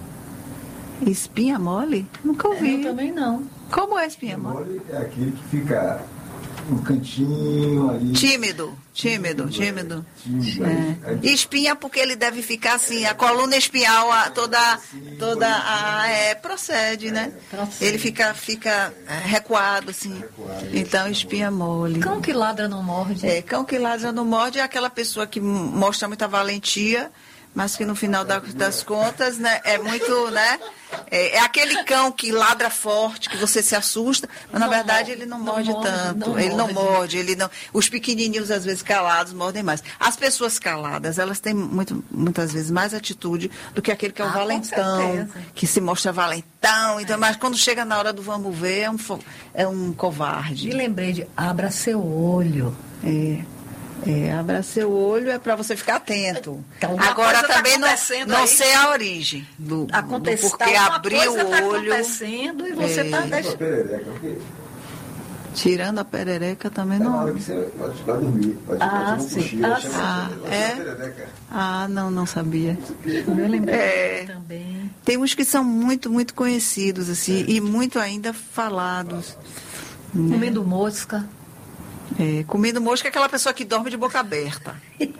Speaker 1: Espinha mole? Nunca ouvi.
Speaker 2: Eu também não.
Speaker 1: Como é espinha mole?
Speaker 10: Espinha mole é aquele que fica no cantinho ali.
Speaker 1: Tímido, tímido, tímido.
Speaker 10: tímido
Speaker 1: é. Aí. Espinha porque ele deve ficar assim, a coluna espinhal a, toda, toda a, é, procede, né? Procede. Ele fica, fica recuado, assim. Recuado, então, espinha mole.
Speaker 2: Cão que ladra não morde.
Speaker 1: É, cão que ladra não morde é aquela pessoa que mostra muita valentia, mas que no final das contas, né, é muito, né? É, é aquele cão que ladra forte, que você se assusta, mas na não verdade ele não, não morde, morde tanto. Não ele morde. não morde, ele não. Os pequenininhos, às vezes, calados, mordem mais. As pessoas caladas, elas têm muito, muitas vezes mais atitude do que aquele que é o ah, valentão, que se mostra valentão. Então, é. Mas quando chega na hora do vamos ver, é um, é um covarde.
Speaker 2: Me lembrei de abra seu olho.
Speaker 1: É. É, abra seu olho é para você ficar atento. Agora também tá não, não sei a origem do, do porque
Speaker 2: tá
Speaker 1: abriu o olho.
Speaker 2: Acontecendo e você está
Speaker 1: é.
Speaker 2: deixando.
Speaker 1: Tirando a perereca também
Speaker 10: é
Speaker 1: não.
Speaker 10: Na hora que você pode, pode dormir. Pode,
Speaker 2: ah,
Speaker 10: pode
Speaker 2: sim.
Speaker 10: Cochilo,
Speaker 2: Ah,
Speaker 1: ah, é? Ah, não, não sabia.
Speaker 2: Eu lembrei
Speaker 1: é.
Speaker 2: também.
Speaker 1: Tem uns que são muito, muito conhecidos assim é. e muito ainda falados.
Speaker 2: Comendo mosca.
Speaker 1: É, comendo mosca é aquela pessoa que dorme de boca aberta.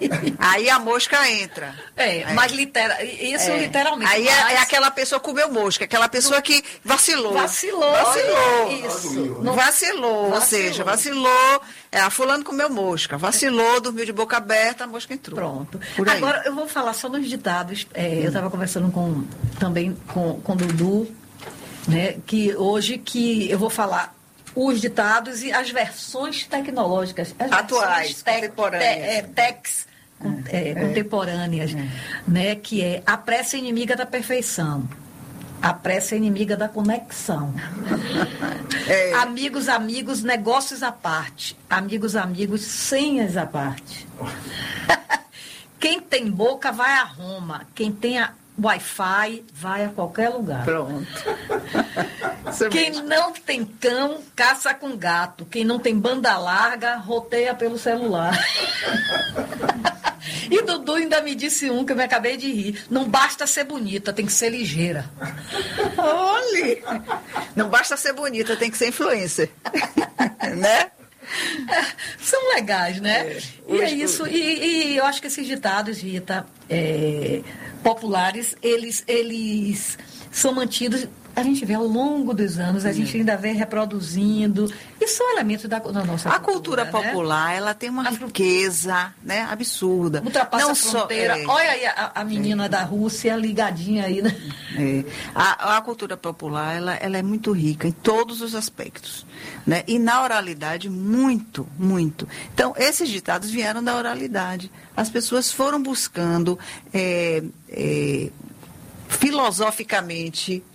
Speaker 1: Aí a mosca entra.
Speaker 2: É, é. mas litera, isso é. literalmente.
Speaker 1: Aí
Speaker 2: mas...
Speaker 1: é, é aquela pessoa que comeu mosca, aquela pessoa que vacilou.
Speaker 2: Vacilou.
Speaker 1: Vacilou.
Speaker 2: Isso.
Speaker 1: Não vacilou, vacilou, ou seja, vacilou. É, a fulano comeu mosca, vacilou, dormiu de boca aberta, a mosca entrou.
Speaker 2: Pronto. Agora eu vou falar só nos ditados. É, hum. Eu estava conversando com, também com, com o Dudu, né, que hoje que eu vou falar os ditados e as versões tecnológicas. As
Speaker 1: atuais,
Speaker 2: te,
Speaker 1: contemporâneas.
Speaker 2: Te, é, tex, é, é, contemporâneas, é. Né, que é a pressa inimiga da perfeição. A pressa inimiga da conexão. É. Amigos, amigos, negócios à parte. Amigos, amigos, senhas à parte. Quem tem boca vai a Roma. Quem tem a Wi-Fi vai a qualquer lugar.
Speaker 1: Pronto.
Speaker 2: Quem não tem cão, caça com gato. Quem não tem banda larga, roteia pelo celular. E Dudu ainda me disse um que eu me acabei de rir. Não basta ser bonita, tem que ser ligeira.
Speaker 1: Olha! Não basta ser bonita, tem que ser influencer. Né?
Speaker 2: É, são legais, né? É, e é isso. E, e eu acho que esses ditados, Rita, é, populares, eles, eles são mantidos. A gente vê ao longo dos anos, a gente ainda vem reproduzindo. E são elementos da, da nossa
Speaker 1: a cultura. A cultura popular, né? Ela tem uma a riqueza, né, absurda.
Speaker 2: Ultrapassa Não a fronteira. Só, é, Olha aí a, a menina é. da Rússia ligadinha aí, né?
Speaker 1: É. A, a cultura popular, ela, ela é muito rica em todos os aspectos. Né? E na oralidade, muito, muito. Então, esses ditados vieram da oralidade. As pessoas foram buscando é, é, filosoficamente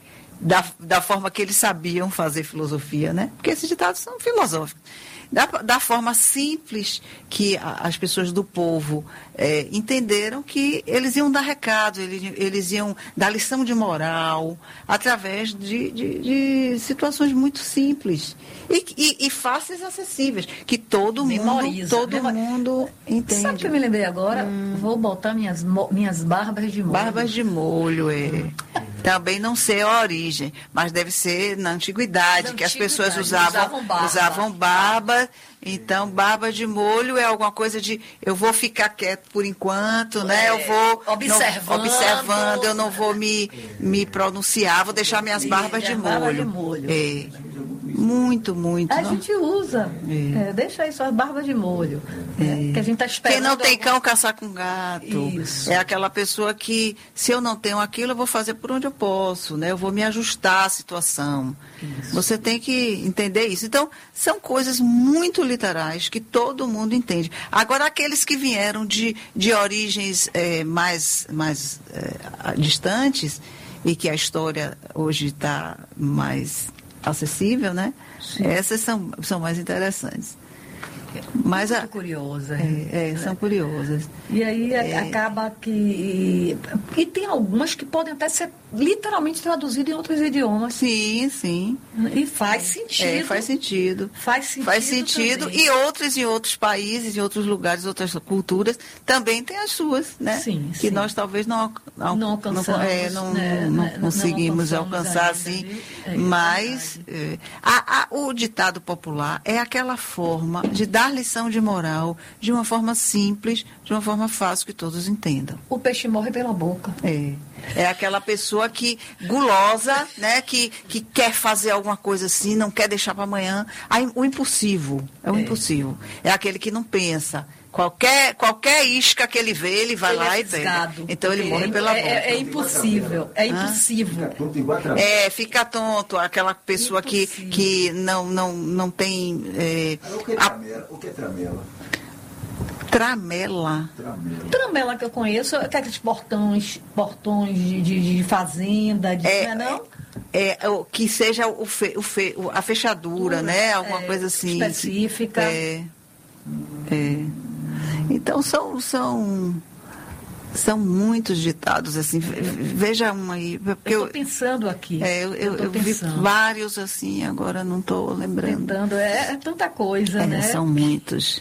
Speaker 1: da, da forma que eles sabiam fazer filosofia, né? Porque esses ditados são filosóficos. Da, da forma simples que a, as pessoas do povo é, entenderam que eles iam dar recado, eles, eles iam dar lição de moral através de, de, de situações muito simples e, e, e fáceis e acessíveis, que todo mundo, todo Memoriza. mundo entende.
Speaker 2: Sabe o que eu me lembrei agora? Hum. Vou botar minhas, minhas barbas de molho.
Speaker 1: Barbas de molho, é. Também não sei a origem, mas deve ser na antiguidade, na que antiguidade, as pessoas usavam, usavam barba. Usavam barba. Então, barba de molho é alguma coisa de eu vou ficar quieto por enquanto, é, né? Eu vou
Speaker 2: observando,
Speaker 1: não, observando, eu não vou me, me pronunciar, vou deixar minhas barbas de molho.
Speaker 2: Barba de molho.
Speaker 1: É. Muito, muito.
Speaker 2: A
Speaker 1: não?
Speaker 2: gente usa. É. É, deixa aí suas barbas de molho. É. Que a gente está esperando.
Speaker 1: Quem não tem
Speaker 2: algum...
Speaker 1: cão, caçar com gato.
Speaker 2: Isso.
Speaker 1: É aquela pessoa que, se eu não tenho aquilo, eu vou fazer por onde eu posso, né? Eu vou me ajustar à situação. Isso. Você tem que entender isso. Então, são coisas muito literais que todo mundo entende. Agora, aqueles que vieram de, de origens é, mais, mais é, distantes e que a história hoje está mais acessível, né? Sim. Essas são, são mais interessantes. Mas
Speaker 2: muito
Speaker 1: a,
Speaker 2: curiosa.
Speaker 1: É, é, são curiosas.
Speaker 2: E aí é. acaba que... E, e tem algumas que podem até ser literalmente traduzidas em outros idiomas.
Speaker 1: Sim, sim.
Speaker 2: E faz sentido.
Speaker 1: É, faz sentido.
Speaker 2: Faz sentido.
Speaker 1: Faz sentido. E outros em outros países, em outros lugares, outras culturas, também tem as suas, né?
Speaker 2: Sim,
Speaker 1: que
Speaker 2: sim.
Speaker 1: nós talvez não, não,
Speaker 2: não alcançamos.
Speaker 1: Não, é, não, né? não, não conseguimos não alcançar assim. É, mas é, a, a, o ditado popular é aquela forma de dar lição de moral de uma forma simples, de uma forma fácil que todos entendam.
Speaker 2: O peixe morre pela boca.
Speaker 1: É. É aquela pessoa que, gulosa, né, que, que quer fazer alguma coisa assim, não quer deixar para amanhã. Aí, o impulsivo, é o é. impulsivo. É aquele que não pensa. Qualquer, qualquer isca que ele vê, ele vai ele lá é e pega. Então ele morre pela
Speaker 2: é,
Speaker 1: boca.
Speaker 2: É, é impossível, é impossível.
Speaker 1: É, fica tonto, aquela pessoa que, que não, não, não tem... É,
Speaker 10: o que é tramela? O que é tramela?
Speaker 1: Tramela.
Speaker 2: Tramela. Tramela que eu conheço, é aqueles portões, portões de, de, de fazenda, de,
Speaker 1: é,
Speaker 2: não é não?
Speaker 1: É, é, que seja o fe, o fe, a fechadura, Pura, né? Alguma é, coisa assim.
Speaker 2: Específica.
Speaker 1: É, é. Então são, são, são muitos ditados, assim. Veja um aí.
Speaker 2: Porque eu estou pensando aqui.
Speaker 1: É, eu eu, eu vi vários assim, agora não estou lembrando.
Speaker 2: Tentando, é, é tanta coisa,
Speaker 1: é,
Speaker 2: né?
Speaker 1: São muitos.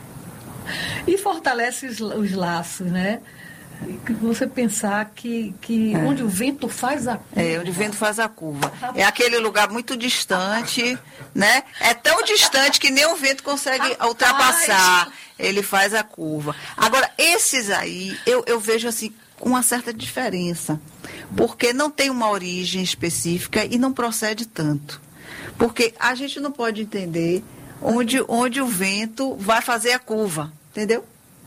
Speaker 2: E fortalece os, os laços, né? Você pensar que, que é. onde o vento faz a curva.
Speaker 1: É, onde o vento faz a curva. É aquele lugar muito distante, né? É tão distante que nem o vento consegue Rapaz. ultrapassar. Ele faz a curva. Agora, esses aí, eu, eu vejo assim, com uma certa diferença. Porque não tem uma origem específica e não procede tanto. Porque a gente não pode entender onde, onde o vento vai fazer a curva. Entendeu?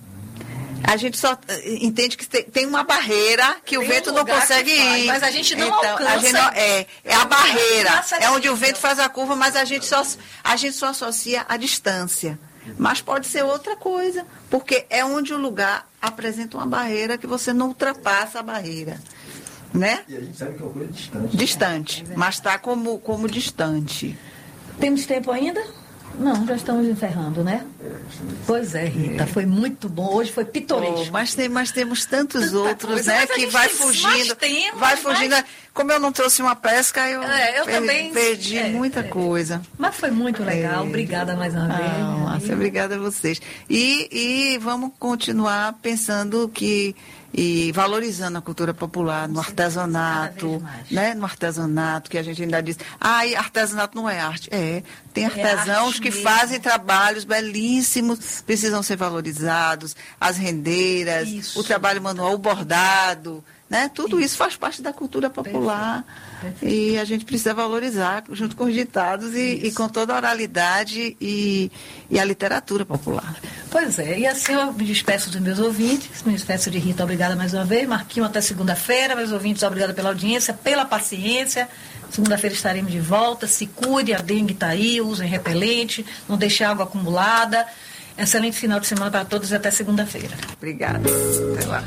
Speaker 1: A gente só entende que tem uma barreira que tem o vento um não consegue ir.
Speaker 2: Mas a gente não
Speaker 1: então,
Speaker 2: alcança.
Speaker 1: A gente não, é, é a barreira. É onde o vento faz a curva, mas a gente só, a gente só associa a distância. Mas pode ser outra coisa, porque é onde o lugar apresenta uma barreira que você não ultrapassa a barreira. Né?
Speaker 10: E a gente sabe que é uma coisa distante.
Speaker 1: Distante, é, é mas está como, como distante.
Speaker 2: Temos tempo ainda? Não, já estamos encerrando, né? Pois é, Rita, foi muito bom. Hoje foi pitoresco.
Speaker 1: Oh, mas, tem, mas temos tantos
Speaker 2: Tanta
Speaker 1: outros,
Speaker 2: coisa,
Speaker 1: né? Que vai fugindo. Temas, vai fugindo. Mas... Como eu não trouxe uma pesca, eu,
Speaker 2: é, eu
Speaker 1: per
Speaker 2: também,
Speaker 1: perdi
Speaker 2: é,
Speaker 1: muita
Speaker 2: é,
Speaker 1: coisa.
Speaker 2: Mas foi muito legal. É. Obrigada mais uma vez.
Speaker 1: Ah, Márcia, obrigada a vocês. E, e vamos continuar pensando que... E valorizando a cultura popular, no artesanato, né? No artesanato, que a gente ainda diz, ah, e artesanato não é arte. É, tem artesãos é que mesmo. fazem trabalhos belíssimos, precisam ser valorizados, as rendeiras, isso. o trabalho manual, o bordado, né? Tudo isso. isso faz parte da cultura popular. Perfeito. Perfeito. E a gente precisa valorizar junto com os ditados e, e com toda a oralidade e, e a literatura popular.
Speaker 2: Pois é, e assim eu me despeço dos meus ouvintes, me despeço de Rita, obrigada mais uma vez, Marquinhos até segunda-feira, meus ouvintes, obrigada pela audiência, pela paciência, segunda-feira estaremos de volta, se cuide, a dengue está aí, usem repelente, não deixe água acumulada, excelente final de semana para todos e até segunda-feira.
Speaker 1: Obrigada, até lá.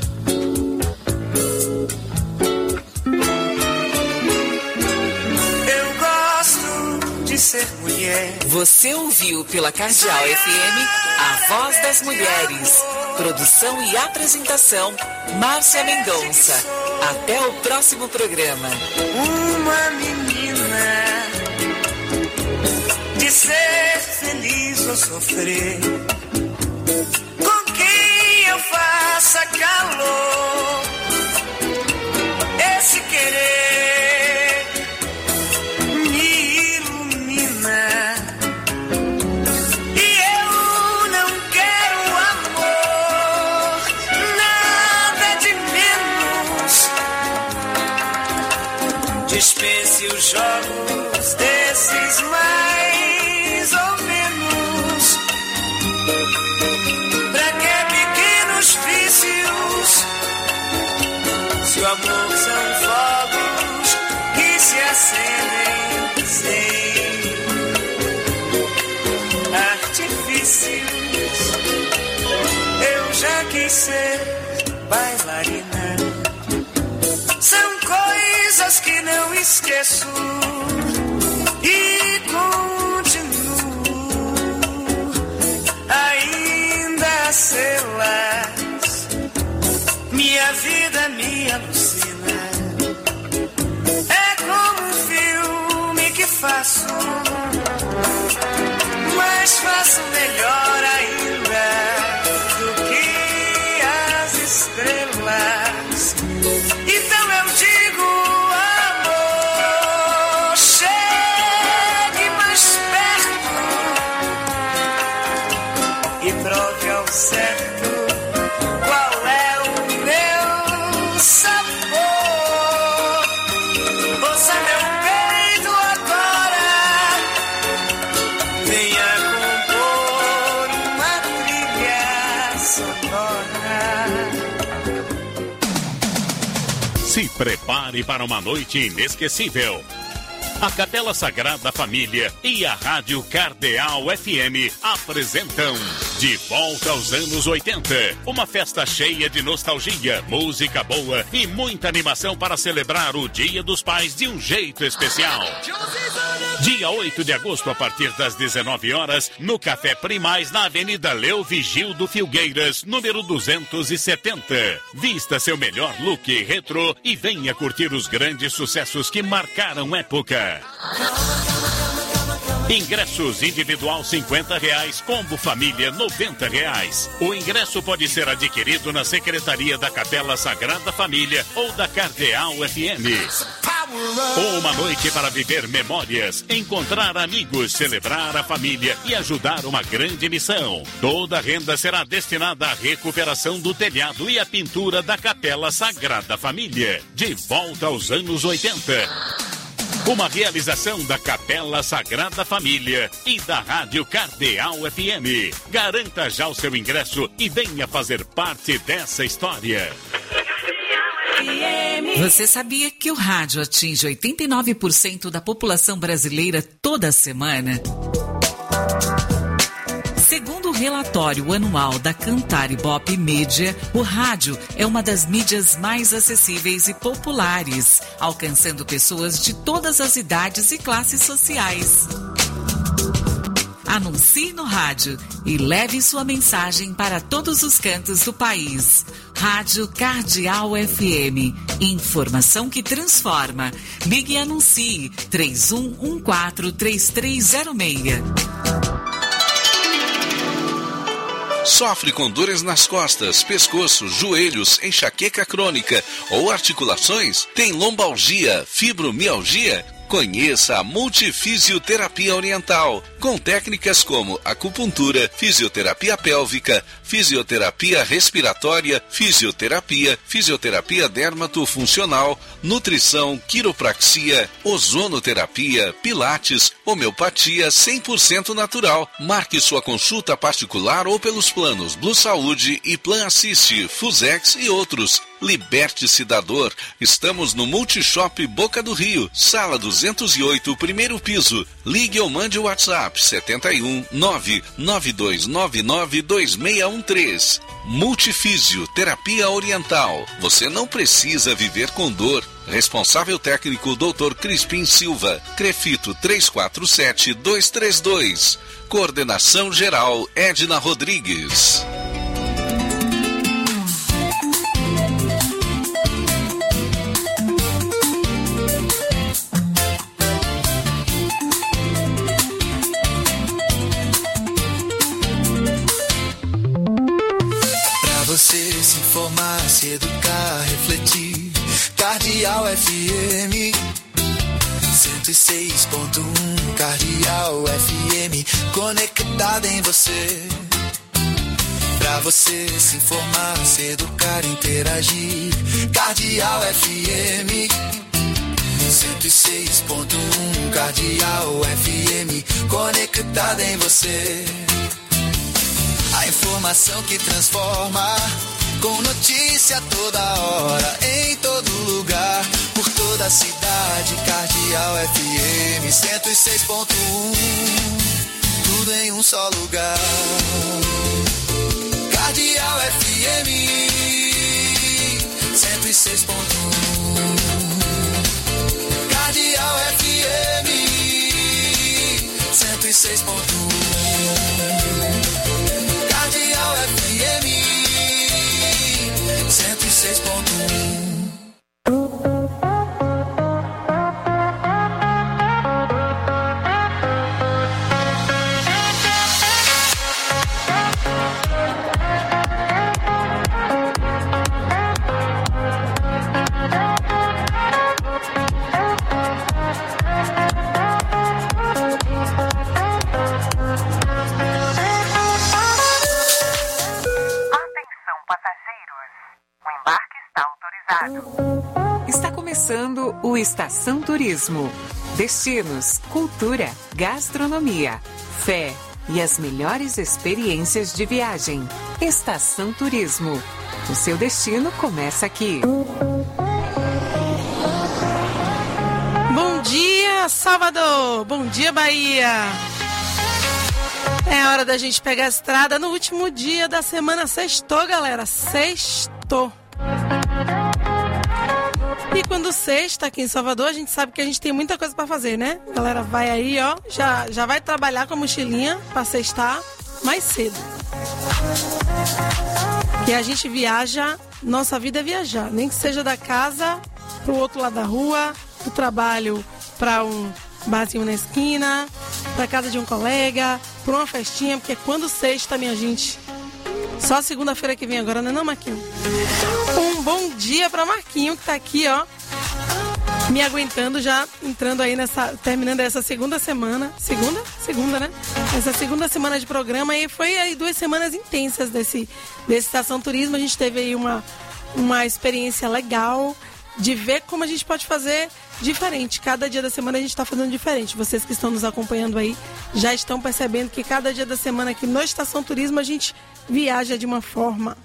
Speaker 4: de ser mulher.
Speaker 3: Você ouviu pela Cardeal F M A Voz das Mulheres. Produção e apresentação, Márcia Mendonça. Até o próximo programa.
Speaker 4: Uma menina de ser feliz ou sofrer, com quem eu faça calor, esse querer me ilumina. E eu não quero amor, nada de menos. Dispense os jogos desses mais ou menos. Pra que pequenos vícios, se o amor são fogos que se acendem sem artifícios. Eu já quis ser bailarina. São coisas que não esqueço e continuo ainda a sê-las. Minha vida me alucina. É como um filme que faço, mas faço melhor ainda do que as estrelas. Então eu digo, amor, chegue mais perto e prove ao certo qual é o meu sabor. Ouça meu peito agora, venha compor uma trilha sonora.
Speaker 8: Se prepare para uma noite inesquecível. A Capela Sagrada Família e a Rádio Cardeal F M apresentam De Volta aos Anos oitenta. Uma festa cheia de nostalgia, música boa e muita animação para celebrar o Dia dos Pais de um jeito especial. Dia oito de agosto, a partir das dezenove horas, no Café Primaz, na Avenida Leo Vigildo Filgueiras, número duzentos e setenta. Vista seu melhor look retrô e venha curtir os grandes sucessos que marcaram época. Ingressos individual cinquenta reais, combo família noventa reais. O ingresso pode ser adquirido na Secretaria da Capela Sagrada Família ou da Cardeal F M. Uma noite para viver memórias, encontrar amigos, celebrar a família e ajudar uma grande missão. Toda a renda será destinada à recuperação do telhado e à pintura da Capela Sagrada Família. De volta aos anos oitenta. Uma realização da Capela Sagrada Família e da Rádio Cardeal F M. Garanta já o seu ingresso e venha fazer parte dessa história.
Speaker 3: Você sabia que o rádio atinge oitenta e nove por cento da população brasileira toda semana? Segundo o relatório anual da Cantar Ibope Mídia, o rádio é uma das mídias mais acessíveis e populares, alcançando pessoas de todas as idades e classes sociais. Anuncie no rádio e leve sua mensagem para todos os cantos do país. Rádio Cardeal F M. Informação que transforma. Ligue e anuncie três um um quatro, três três zero seis.
Speaker 5: Sofre com dores nas costas, pescoço, joelhos, enxaqueca crônica ou articulações? Tem lombalgia, fibromialgia? Conheça a Multifisioterapia Oriental, com técnicas como acupuntura, fisioterapia pélvica, fisioterapia respiratória, fisioterapia, fisioterapia dermatofuncional, nutrição, quiropraxia, ozonoterapia, pilates, homeopatia cem por cento natural. Marque sua consulta particular ou pelos planos Blue Saúde e Plan Assist, Fusex e outros. Liberte-se da dor. Estamos no Multishop Boca do Rio, sala duzentos e oito, primeiro piso. Ligue ou mande o WhatsApp sete um nove nove dois nove nove dois seis um três. Multifísio, terapia oriental. Você não precisa viver com dor. Responsável técnico doutor Crispim Silva. Crefito três quatro sete dois três dois. Coordenação geral Edna Rodrigues.
Speaker 11: Você se informar, se educar, refletir. Cardeal F M cento e seis ponto um. Cardeal F M conectada em você. Pra você se informar, se educar, interagir. Cardeal F M cento e seis ponto um. Cardeal F M conectada em você. A informação que transforma, com notícia toda hora, em todo lugar, por toda a cidade. Cardeal F M cento e seis ponto um, tudo em um só lugar. Cardeal F M cento e seis ponto um. Cardeal F M cento e seis ponto um. Cardeal F M cento e seis ponto um.
Speaker 12: Está começando o Estação Turismo. Destinos, cultura, gastronomia, fé e as melhores experiências de viagem. Estação Turismo. O seu destino começa aqui.
Speaker 13: Bom dia, Salvador! Bom dia, Bahia! É hora da gente pegar a estrada no último dia da semana. Sextou, galera. Sextou. E quando sexta aqui em Salvador, a gente sabe que a gente tem muita coisa pra fazer, né? A galera vai aí, ó, já, já vai trabalhar com a mochilinha pra sextar mais cedo. E a gente viaja, nossa vida é viajar. Nem que seja da casa pro outro lado da rua, do trabalho pra um barzinho na esquina, pra casa de um colega, pra uma festinha, porque quando sexta, minha gente... Só segunda-feira que vem agora, não é não, Marquinho? Um bom dia para Marquinho, que tá aqui, ó, me aguentando já, entrando aí nessa, terminando essa segunda semana, segunda? Segunda, né? Essa segunda semana de programa, e foi aí duas semanas intensas desse, desse Estação Turismo. A gente teve aí uma, uma experiência legal de ver como a gente pode fazer diferente. Cada dia da semana a gente está fazendo diferente. Vocês que estão nos acompanhando aí já estão percebendo que cada dia da semana aqui no Estação Turismo a gente viaja de uma forma.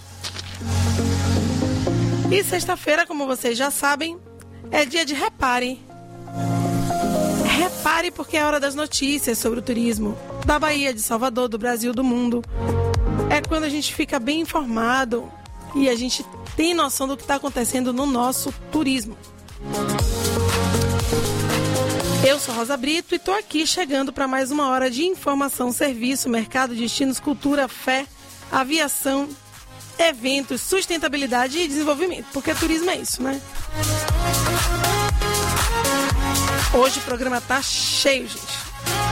Speaker 13: E sexta-feira, como vocês já sabem, é dia de Repare. Repare, porque é a hora das notícias sobre o turismo da Bahia, de Salvador, do Brasil, do mundo. É quando a gente fica bem informado e a gente tem noção do que está acontecendo no nosso turismo. Eu sou Rosa Brito e estou aqui chegando para mais uma hora de informação, serviço, mercado, destinos, cultura, fé, aviação, eventos, sustentabilidade e desenvolvimento, porque turismo é isso, né? Hoje o programa tá cheio, gente.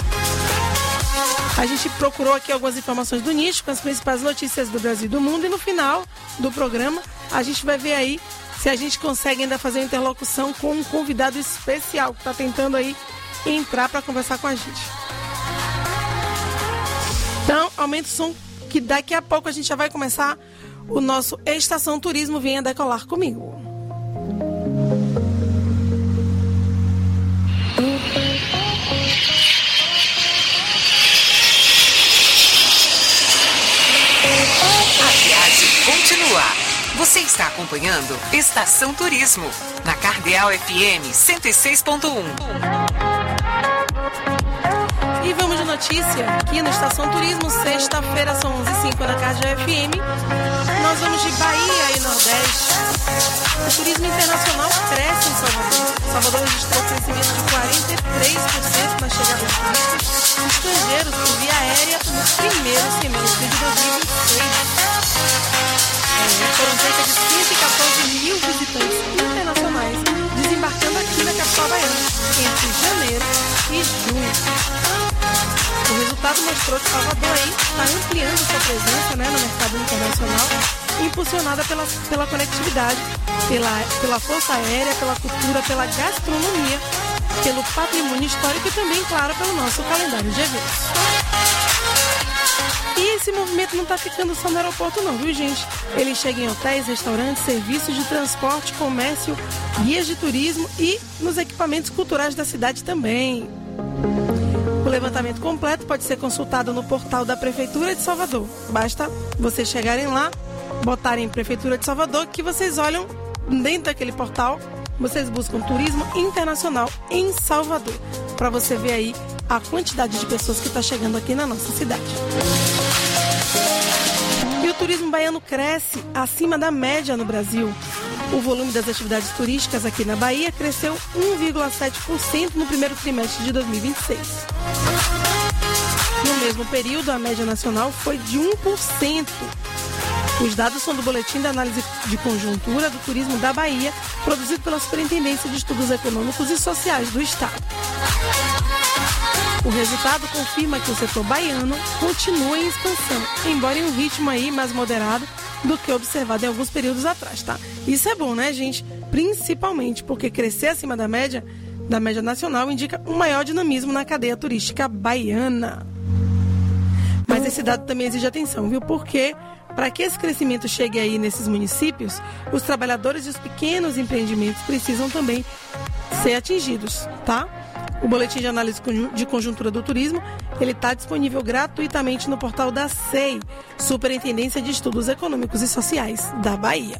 Speaker 13: A gente procurou aqui algumas informações do nicho, com as principais notícias do Brasil e do mundo, e no final do programa a gente vai ver aí se a gente consegue ainda fazer uma interlocução com um convidado especial que está tentando aí entrar para conversar com a gente. Então, aumenta o som, que daqui a pouco a gente já vai começar o nosso Estação Turismo. Venha decolar comigo.
Speaker 12: A viagem continua. Você está acompanhando Estação Turismo, na Cardeal F M cento e seis ponto um.
Speaker 13: E vamos de notícia aqui no Estação Turismo, sexta-feira, são onze e cinco na Cardeal F M. Nós vamos de Bahia e Nordeste. O turismo internacional cresce em Salvador. Salvador registrou crescimento de quarenta e três por cento na chegada de turistas estrangeiros por via aérea no primeiro semestre de dois mil e vinte e seis. É, foram cerca de cento e quatorze mil visitantes internacionais desembarcando aqui na capital baiana entre janeiro e junho. O resultado mostrou que Salvador aí está ampliando sua presença, né, no mercado internacional, impulsionada pela, pela conectividade, pela, pela força aérea, pela cultura, pela gastronomia, pelo patrimônio histórico e também, claro, pelo nosso calendário de eventos. E esse movimento não está ficando só no aeroporto não, viu, gente? Ele chega em hotéis, restaurantes, serviços de transporte, comércio, guias de turismo e nos equipamentos culturais da cidade também. O levantamento completo pode ser consultado no portal da Prefeitura de Salvador. Basta vocês chegarem lá, botarem Prefeitura de Salvador, que vocês olham dentro daquele portal, vocês buscam turismo internacional em Salvador, para você ver aí a quantidade de pessoas que está chegando aqui na nossa cidade. E o turismo baiano cresce acima da média no Brasil. O volume das atividades turísticas aqui na Bahia cresceu um vírgula sete por cento no primeiro trimestre de dois mil e vinte e seis. No mesmo período, a média nacional foi de um por cento. Os dados são do Boletim de Análise de Conjuntura do Turismo da Bahia, produzido pela Superintendência de Estudos Econômicos e Sociais do Estado. O resultado confirma que o setor baiano continua em expansão, embora em um ritmo aí mais moderado do que observado em alguns períodos atrás, tá? Isso é bom, né, gente? Principalmente porque crescer acima da média, da média nacional, indica um maior dinamismo na cadeia turística baiana. Mas esse dado também exige atenção, viu? Porque para que esse crescimento chegue aí nesses municípios, os trabalhadores e os pequenos empreendimentos precisam também ser atingidos, tá? O Boletim de Análise de Conjuntura do Turismo, ele está disponível gratuitamente no portal da S E I, Superintendência de Estudos Econômicos e Sociais da Bahia.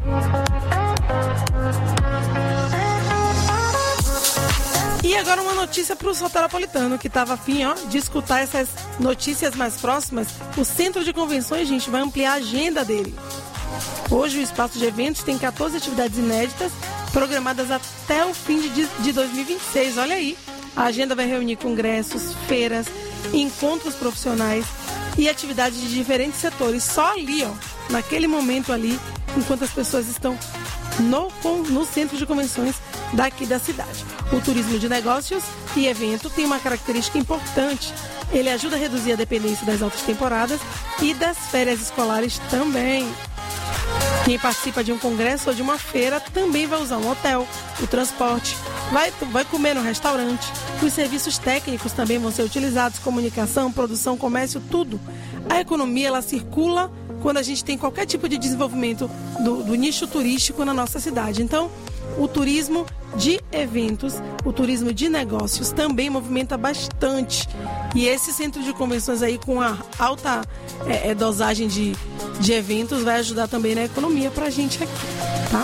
Speaker 13: E agora uma notícia para o soteropolitano, que estava afim, ó, de escutar essas notícias mais próximas. O Centro de Convenções, gente, vai ampliar a agenda dele. Hoje o espaço de eventos tem quatorze atividades inéditas programadas até o fim de, de dois mil e vinte e seis. Olha aí, a agenda vai reunir congressos, feiras, encontros profissionais e atividades de diferentes setores. Só ali, ó, naquele momento ali, enquanto as pessoas estão no, no centro de convenções daqui da cidade. O turismo de negócios e evento tem uma característica importante. Ele ajuda a reduzir a dependência das altas temporadas e das férias escolares também. Quem participa de um congresso ou de uma feira também vai usar um hotel, o transporte, vai, vai comer no restaurante. Os serviços técnicos também vão ser utilizados, comunicação, produção, comércio, tudo. A economia, ela circula quando a gente tem qualquer tipo de desenvolvimento do, do nicho turístico na nossa cidade. Então, o turismo de eventos, o turismo de negócios também movimenta bastante. E esse centro de convenções aí com a alta é, é, dosagem de, de eventos vai ajudar também na economia pra gente aqui, tá?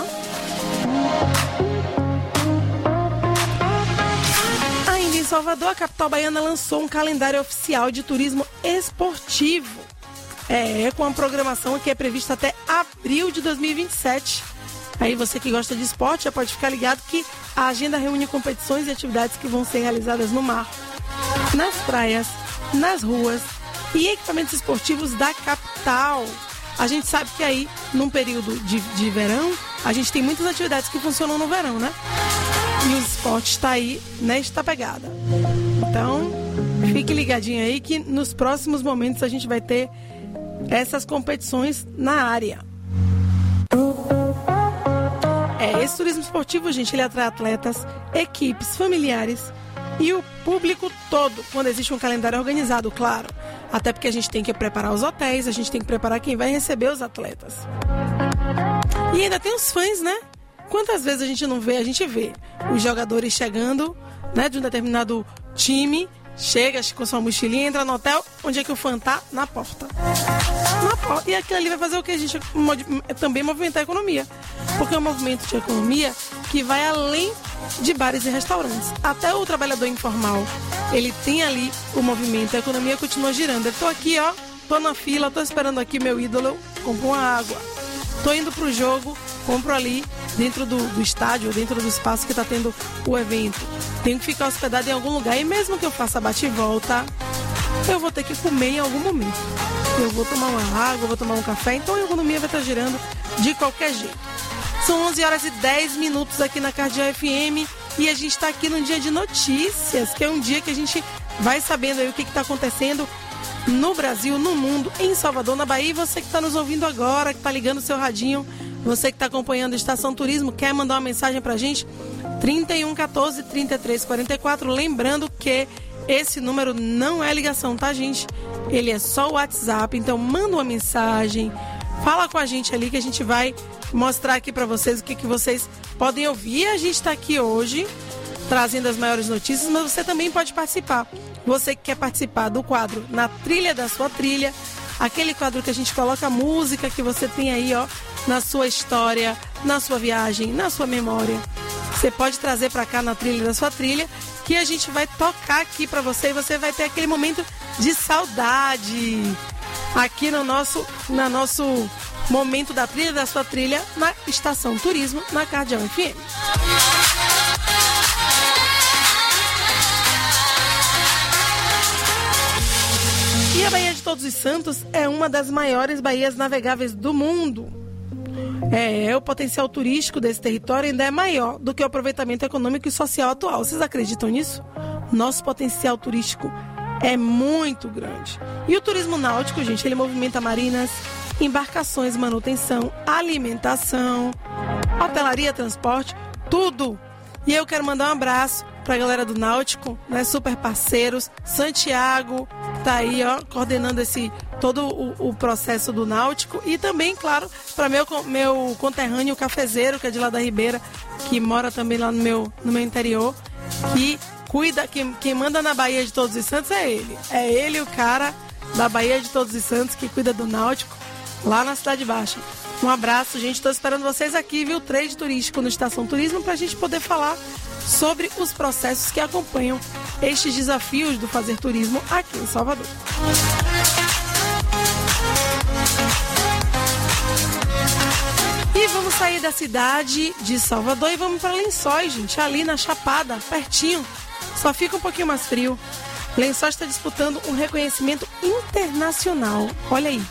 Speaker 13: Ainda em Salvador, a capital baiana lançou um calendário oficial de turismo esportivo. É, com a programação que é prevista até abril de dois mil e vinte e sete. Aí você que gosta de esporte já pode ficar ligado que a agenda reúne competições e atividades que vão ser realizadas no mar, nas praias, nas ruas e equipamentos esportivos da capital. A gente sabe que aí, num período de, de verão, a gente tem muitas atividades que funcionam no verão, né? E o esporte está aí nesta pegada. Então, fique ligadinho aí que nos próximos momentos a gente vai ter essas competições na área. É, esse turismo esportivo, gente, ele atrai atletas, equipes, familiares e o público todo, quando existe um calendário organizado, claro. Até porque a gente tem que preparar os hotéis, a gente tem que preparar quem vai receber os atletas. E ainda tem os fãs, né? Quantas vezes a gente não vê, a gente vê os jogadores chegando, né, de um determinado time, chega com sua mochilinha, entra no hotel, onde é que o fã tá? Na porta. Na porta. E aquilo ali vai fazer o que? A gente também movimentar a economia. Porque é um movimento de economia que vai além de bares e restaurantes. Até o trabalhador informal, ele tem ali o movimento, a economia continua girando. Eu tô aqui, ó, tô na fila, tô esperando aqui meu ídolo, eu compro uma água. Tô indo pro jogo, compro ali dentro do, do estádio, dentro do espaço que tá tendo o evento. Tenho que ficar hospedado em algum lugar e mesmo que eu faça bate e volta, eu vou ter que comer em algum momento. Eu vou tomar uma água, eu vou tomar um café, então a economia vai estar girando de qualquer jeito. São onze horas e dez minutos aqui na Cardeal F M e a gente está aqui num dia de notícias, que é um dia que a gente vai sabendo aí o que está acontecendo no Brasil, no mundo, em Salvador, na Bahia. E você que está nos ouvindo agora, que está ligando o seu radinho, você que está acompanhando a Estação Turismo, quer mandar uma mensagem para a gente? trinta e um, quatorze, trinta e três, quarenta e quatro. Lembrando que esse número não é ligação, tá, gente? Ele é só o WhatsApp, então manda uma mensagem, fala com a gente ali que a gente vai mostrar aqui para vocês o que, que vocês podem ouvir. E a gente está aqui hoje trazendo as maiores notícias, mas você também pode participar. Você que quer participar do quadro Na Trilha da Sua Trilha, aquele quadro que a gente coloca a música que você tem aí, ó, na sua história, na sua viagem, na sua memória. Você pode trazer para cá Na Trilha da Sua Trilha, que a gente vai tocar aqui para você e você vai ter aquele momento de saudade aqui no nosso, no nosso momento da Trilha da Sua Trilha na Estação Turismo, na Cardeal F M. E a Baía de Todos os Santos é uma das maiores baías navegáveis do mundo. É, o potencial turístico desse território ainda é maior do que o aproveitamento econômico e social atual. Vocês acreditam nisso? Nosso potencial turístico é muito grande. E o turismo náutico, gente, ele movimenta marinas, embarcações, manutenção, alimentação, hotelaria, transporte, tudo. E eu quero mandar um abraço pra galera do Náutico, né, super parceiros. Santiago tá aí, ó, coordenando esse todo o, o processo do Náutico. E também, claro, para meu, meu conterrâneo cafezeiro, que é de lá da Ribeira, que mora também lá no meu, no meu interior, que cuida, quem, quem manda na Baía de Todos os Santos é ele. É ele o cara da Baía de Todos os Santos que cuida do Náutico lá na Cidade Baixa. Um abraço, gente. Estou esperando vocês aqui, viu? Trade Turístico no Estação Turismo, para a gente poder falar sobre os processos que acompanham estes desafios do fazer turismo aqui em Salvador. E vamos sair da cidade de Salvador e vamos para Lençóis, gente, ali na Chapada, pertinho. Só fica um pouquinho mais frio. Lençóis está disputando um reconhecimento internacional. Olha aí.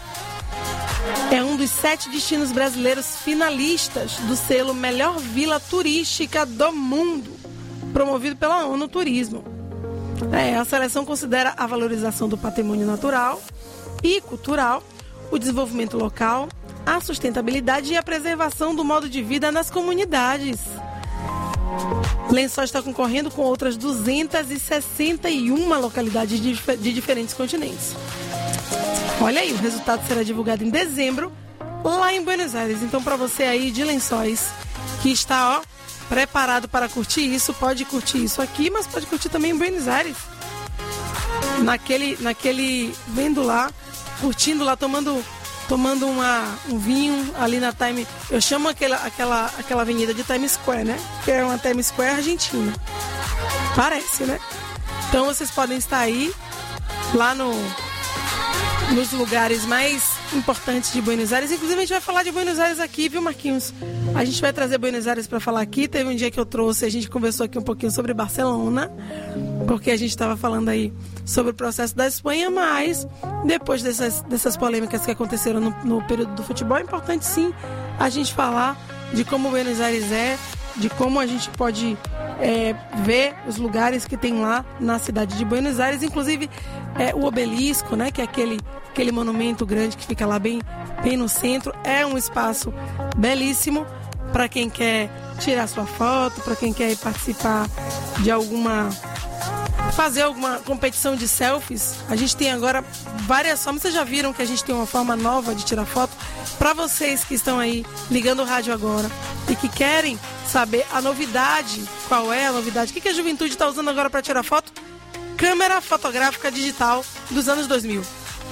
Speaker 13: É um dos sete destinos brasileiros finalistas do selo Melhor Vila Turística do Mundo, promovido pela ONU Turismo. É, a seleção considera a valorização do patrimônio natural e cultural, o desenvolvimento local, a sustentabilidade e a preservação do modo de vida nas comunidades. Lençóis está concorrendo com outras duzentas e sessenta e uma localidades de, de diferentes continentes. Olha aí, o resultado será divulgado em dezembro, lá em Buenos Aires. Então, para você aí de Lençóis, que está, ó, preparado para curtir isso, pode curtir isso aqui, mas pode curtir também em Buenos Aires. Naquele, naquele, vendo lá, curtindo lá, tomando, tomando uma, um vinho ali na Time. Eu chamo aquela, aquela, aquela avenida de Times Square, né? Que é uma Times Square argentina. Parece, né? Então, vocês podem estar aí, lá no... nos lugares mais importantes de Buenos Aires. Inclusive, a gente vai falar de Buenos Aires aqui, viu, Marquinhos? A gente vai trazer Buenos Aires para falar aqui. Teve um dia que eu trouxe, a gente conversou aqui um pouquinho sobre Barcelona, porque a gente estava falando aí sobre o processo da Espanha, mas depois dessas, dessas polêmicas que aconteceram no, no período do futebol, é importante sim a gente falar de como Buenos Aires é, de como a gente pode é, ver os lugares que tem lá na cidade de Buenos Aires, inclusive é, o obelisco, né, que é aquele, aquele monumento grande que fica lá bem, bem no centro. É um espaço belíssimo para quem quer tirar sua foto, para quem quer participar de alguma... fazer alguma competição de selfies. A gente tem agora várias formas. Vocês já viram que a gente tem uma forma nova de tirar foto? Para vocês que estão aí ligando o rádio agora e que querem saber a novidade, qual é a novidade, o que, que a juventude está usando agora para tirar foto? Câmera fotográfica digital dos anos dois mil.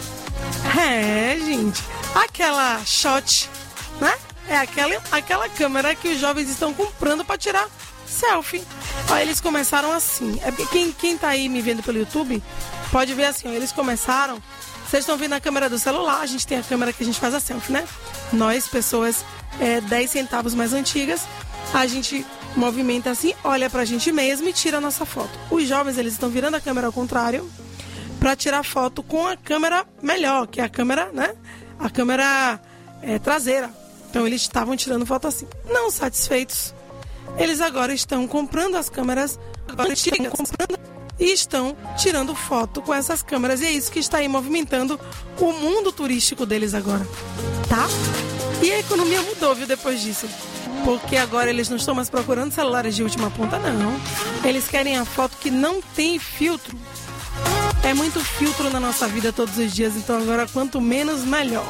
Speaker 13: É, gente, aquela shot, né? É aquela, aquela câmera que os jovens estão comprando para tirar selfie. Ó, eles começaram assim. É porque quem, quem tá aí me vendo pelo YouTube pode ver assim, ó, eles começaram. Vocês estão vendo a câmera do celular, a gente tem a câmera que a gente faz a selfie, né? Nós, pessoas é, dez centavos mais antigas, a gente movimenta assim, olha pra gente mesmo e tira a nossa foto. Os jovens, eles estão virando a câmera ao contrário para tirar foto com a câmera melhor, que é a câmera, né? A câmera é, traseira. Então eles estavam tirando foto assim. Não satisfeitos, eles agora estão comprando as câmeras, agora eles estão comprando e estão tirando foto com essas câmeras. E é isso que está aí movimentando o mundo turístico deles agora, tá? E a economia mudou, viu, depois disso. Porque agora eles não estão mais procurando celulares de última ponta, não. Eles querem a foto que não tem filtro. É muito filtro na nossa vida todos os dias, então agora quanto menos, melhor.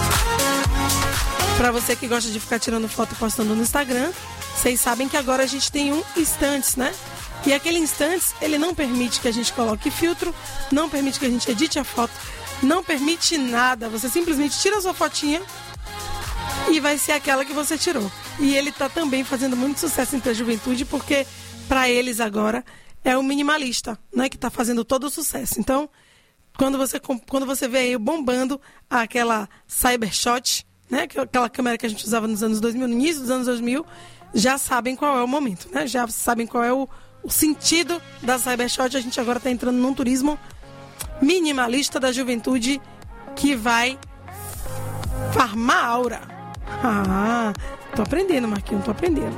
Speaker 13: Pra você que gosta de ficar tirando foto e postando no Instagram, vocês sabem que agora a gente tem um Instantes, né? E aquele Instantes, ele não permite que a gente coloque filtro, não permite que a gente edite a foto, não permite nada. Você simplesmente tira a sua fotinha e vai ser aquela que você tirou. E ele tá também fazendo muito sucesso entre a juventude, porque para eles agora é o minimalista, né, que tá fazendo todo o sucesso. Então, quando você, quando você vê aí bombando aquela Cybershot, né, aquela câmera que a gente usava nos anos dois mil, no início dos anos dois mil, já sabem qual é o momento, né? Já sabem qual é o, o sentido da Cybershot. A gente agora tá entrando num turismo minimalista da juventude que vai farmar aura. Ah, tô aprendendo, Marquinhos, tô aprendendo.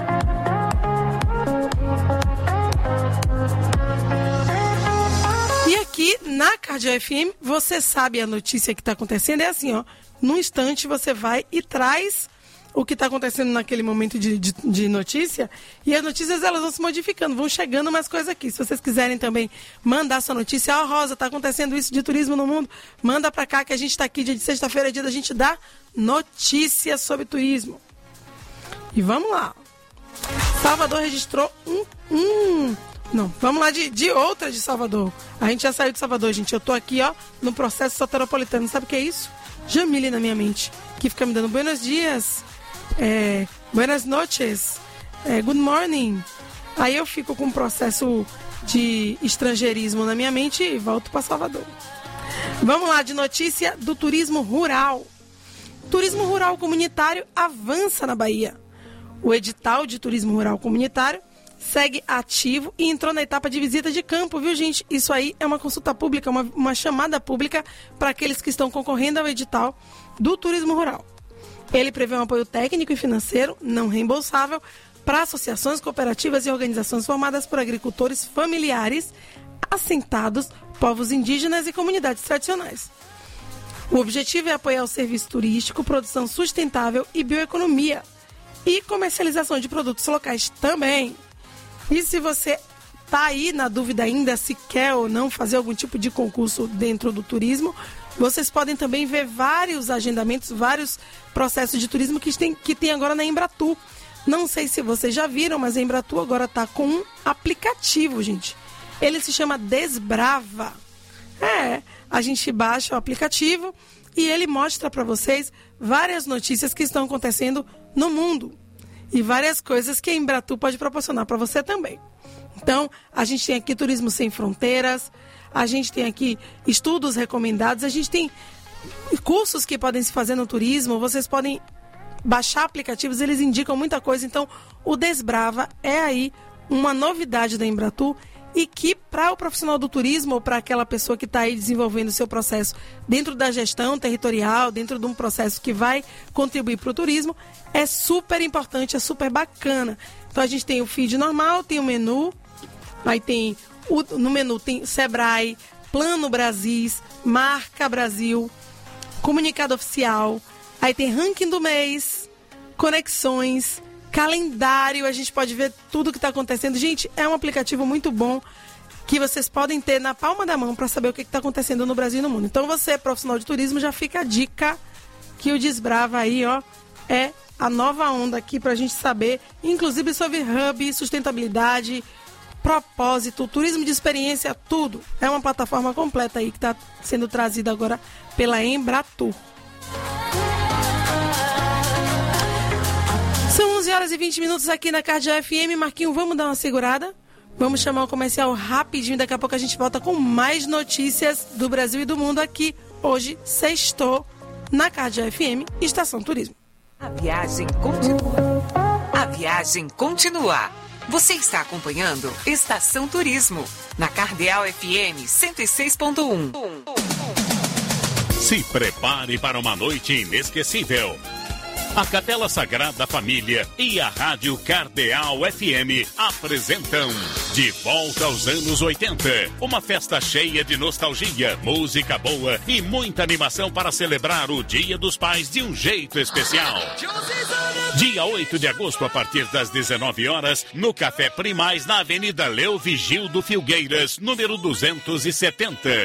Speaker 13: E aqui na Cardeal F M, você sabe a notícia que está acontecendo, é assim, ó. Num instante você vai e traz o que está acontecendo naquele momento de, de, de notícia, e as notícias elas vão se modificando, vão chegando mais coisas aqui. Se vocês quiserem também mandar sua notícia, ó, oh, Rosa, está acontecendo isso de turismo no mundo, manda para cá que a gente está aqui dia de sexta-feira, dia da gente dar notícias sobre turismo. E vamos lá. Salvador registrou um... um não, vamos lá de, de outra de Salvador. A gente já saiu de Salvador, gente. Eu tô aqui, ó, no processo soteropolitano. Sabe o que é isso? Jamile na minha mente, que fica me dando buenos dias, é, buenas noches, é, good morning. Aí eu fico com um processo de estrangeirismo na minha mente e volto para Salvador. Vamos lá, de notícia do turismo rural. Turismo rural comunitário avança na Bahia. O edital de turismo rural comunitário segue ativo e entrou na etapa de visita de campo, viu, gente? Isso aí é uma consulta pública, uma, uma chamada pública para aqueles que estão concorrendo ao edital do turismo rural. Ele prevê um apoio técnico e financeiro não reembolsável para associações, cooperativas e organizações formadas por agricultores familiares, assentados, povos indígenas e comunidades tradicionais. O objetivo é apoiar o serviço turístico, produção sustentável e bioeconomia e comercialização de produtos locais também. E se você está aí na dúvida ainda se quer ou não fazer algum tipo de concurso dentro do turismo, vocês podem também ver vários agendamentos, vários processos de turismo que tem, que tem agora na Embratur. Não sei se vocês já viram, mas a Embratur agora está com um aplicativo, gente. Ele se chama Desbrava. É, a gente baixa o aplicativo e ele mostra para vocês várias notícias que estão acontecendo no mundo. E várias coisas que a Embratur pode proporcionar para você também. Então, a gente tem aqui Turismo Sem Fronteiras, a gente tem aqui estudos recomendados, a gente tem cursos que podem se fazer no turismo, vocês podem baixar aplicativos, eles indicam muita coisa. Então, o Desbrava é aí uma novidade da Embratur e que para o profissional do turismo ou para aquela pessoa que está aí desenvolvendo o seu processo dentro da gestão territorial, dentro de um processo que vai contribuir para o turismo, é super importante, é super bacana. Então a gente tem o feed normal, tem o menu, aí tem o, no menu tem Sebrae, Plano Brasis, Marca Brasil, Comunicado Oficial, aí tem ranking do mês, conexões, calendário, a gente pode ver tudo que está acontecendo. Gente, é um aplicativo muito bom que vocês podem ter na palma da mão para saber o que está acontecendo no Brasil e no mundo. Então você, profissional de turismo, já fica a dica que o Desbrava aí, ó, é a nova onda aqui para a gente saber, inclusive sobre hub, sustentabilidade, propósito, turismo de experiência, tudo. É uma plataforma completa aí que está sendo trazida agora pela Embratur. São onze horas e vinte minutos aqui na Cardeal F M. Marquinho, vamos dar uma segurada? Vamos chamar o comercial rapidinho. Daqui a pouco a gente volta com mais notícias do Brasil e do mundo aqui. Hoje, sextou, na Cardeal F M, Estação Turismo.
Speaker 12: A viagem continua. A viagem continua. Você está acompanhando Estação Turismo, na Cardeal F M cento e seis ponto um.
Speaker 8: Se prepare para uma noite inesquecível. A Capela Sagrada Família e a Rádio Cardeal F M apresentam De Volta aos Anos oitenta. Uma festa cheia de nostalgia, música boa e muita animação para celebrar o Dia dos Pais de um jeito especial. Dia oito de agosto, a partir das dezenove horas, no Café Primaz, na Avenida Leo Vigildo Filgueiras, número duzentos e setenta.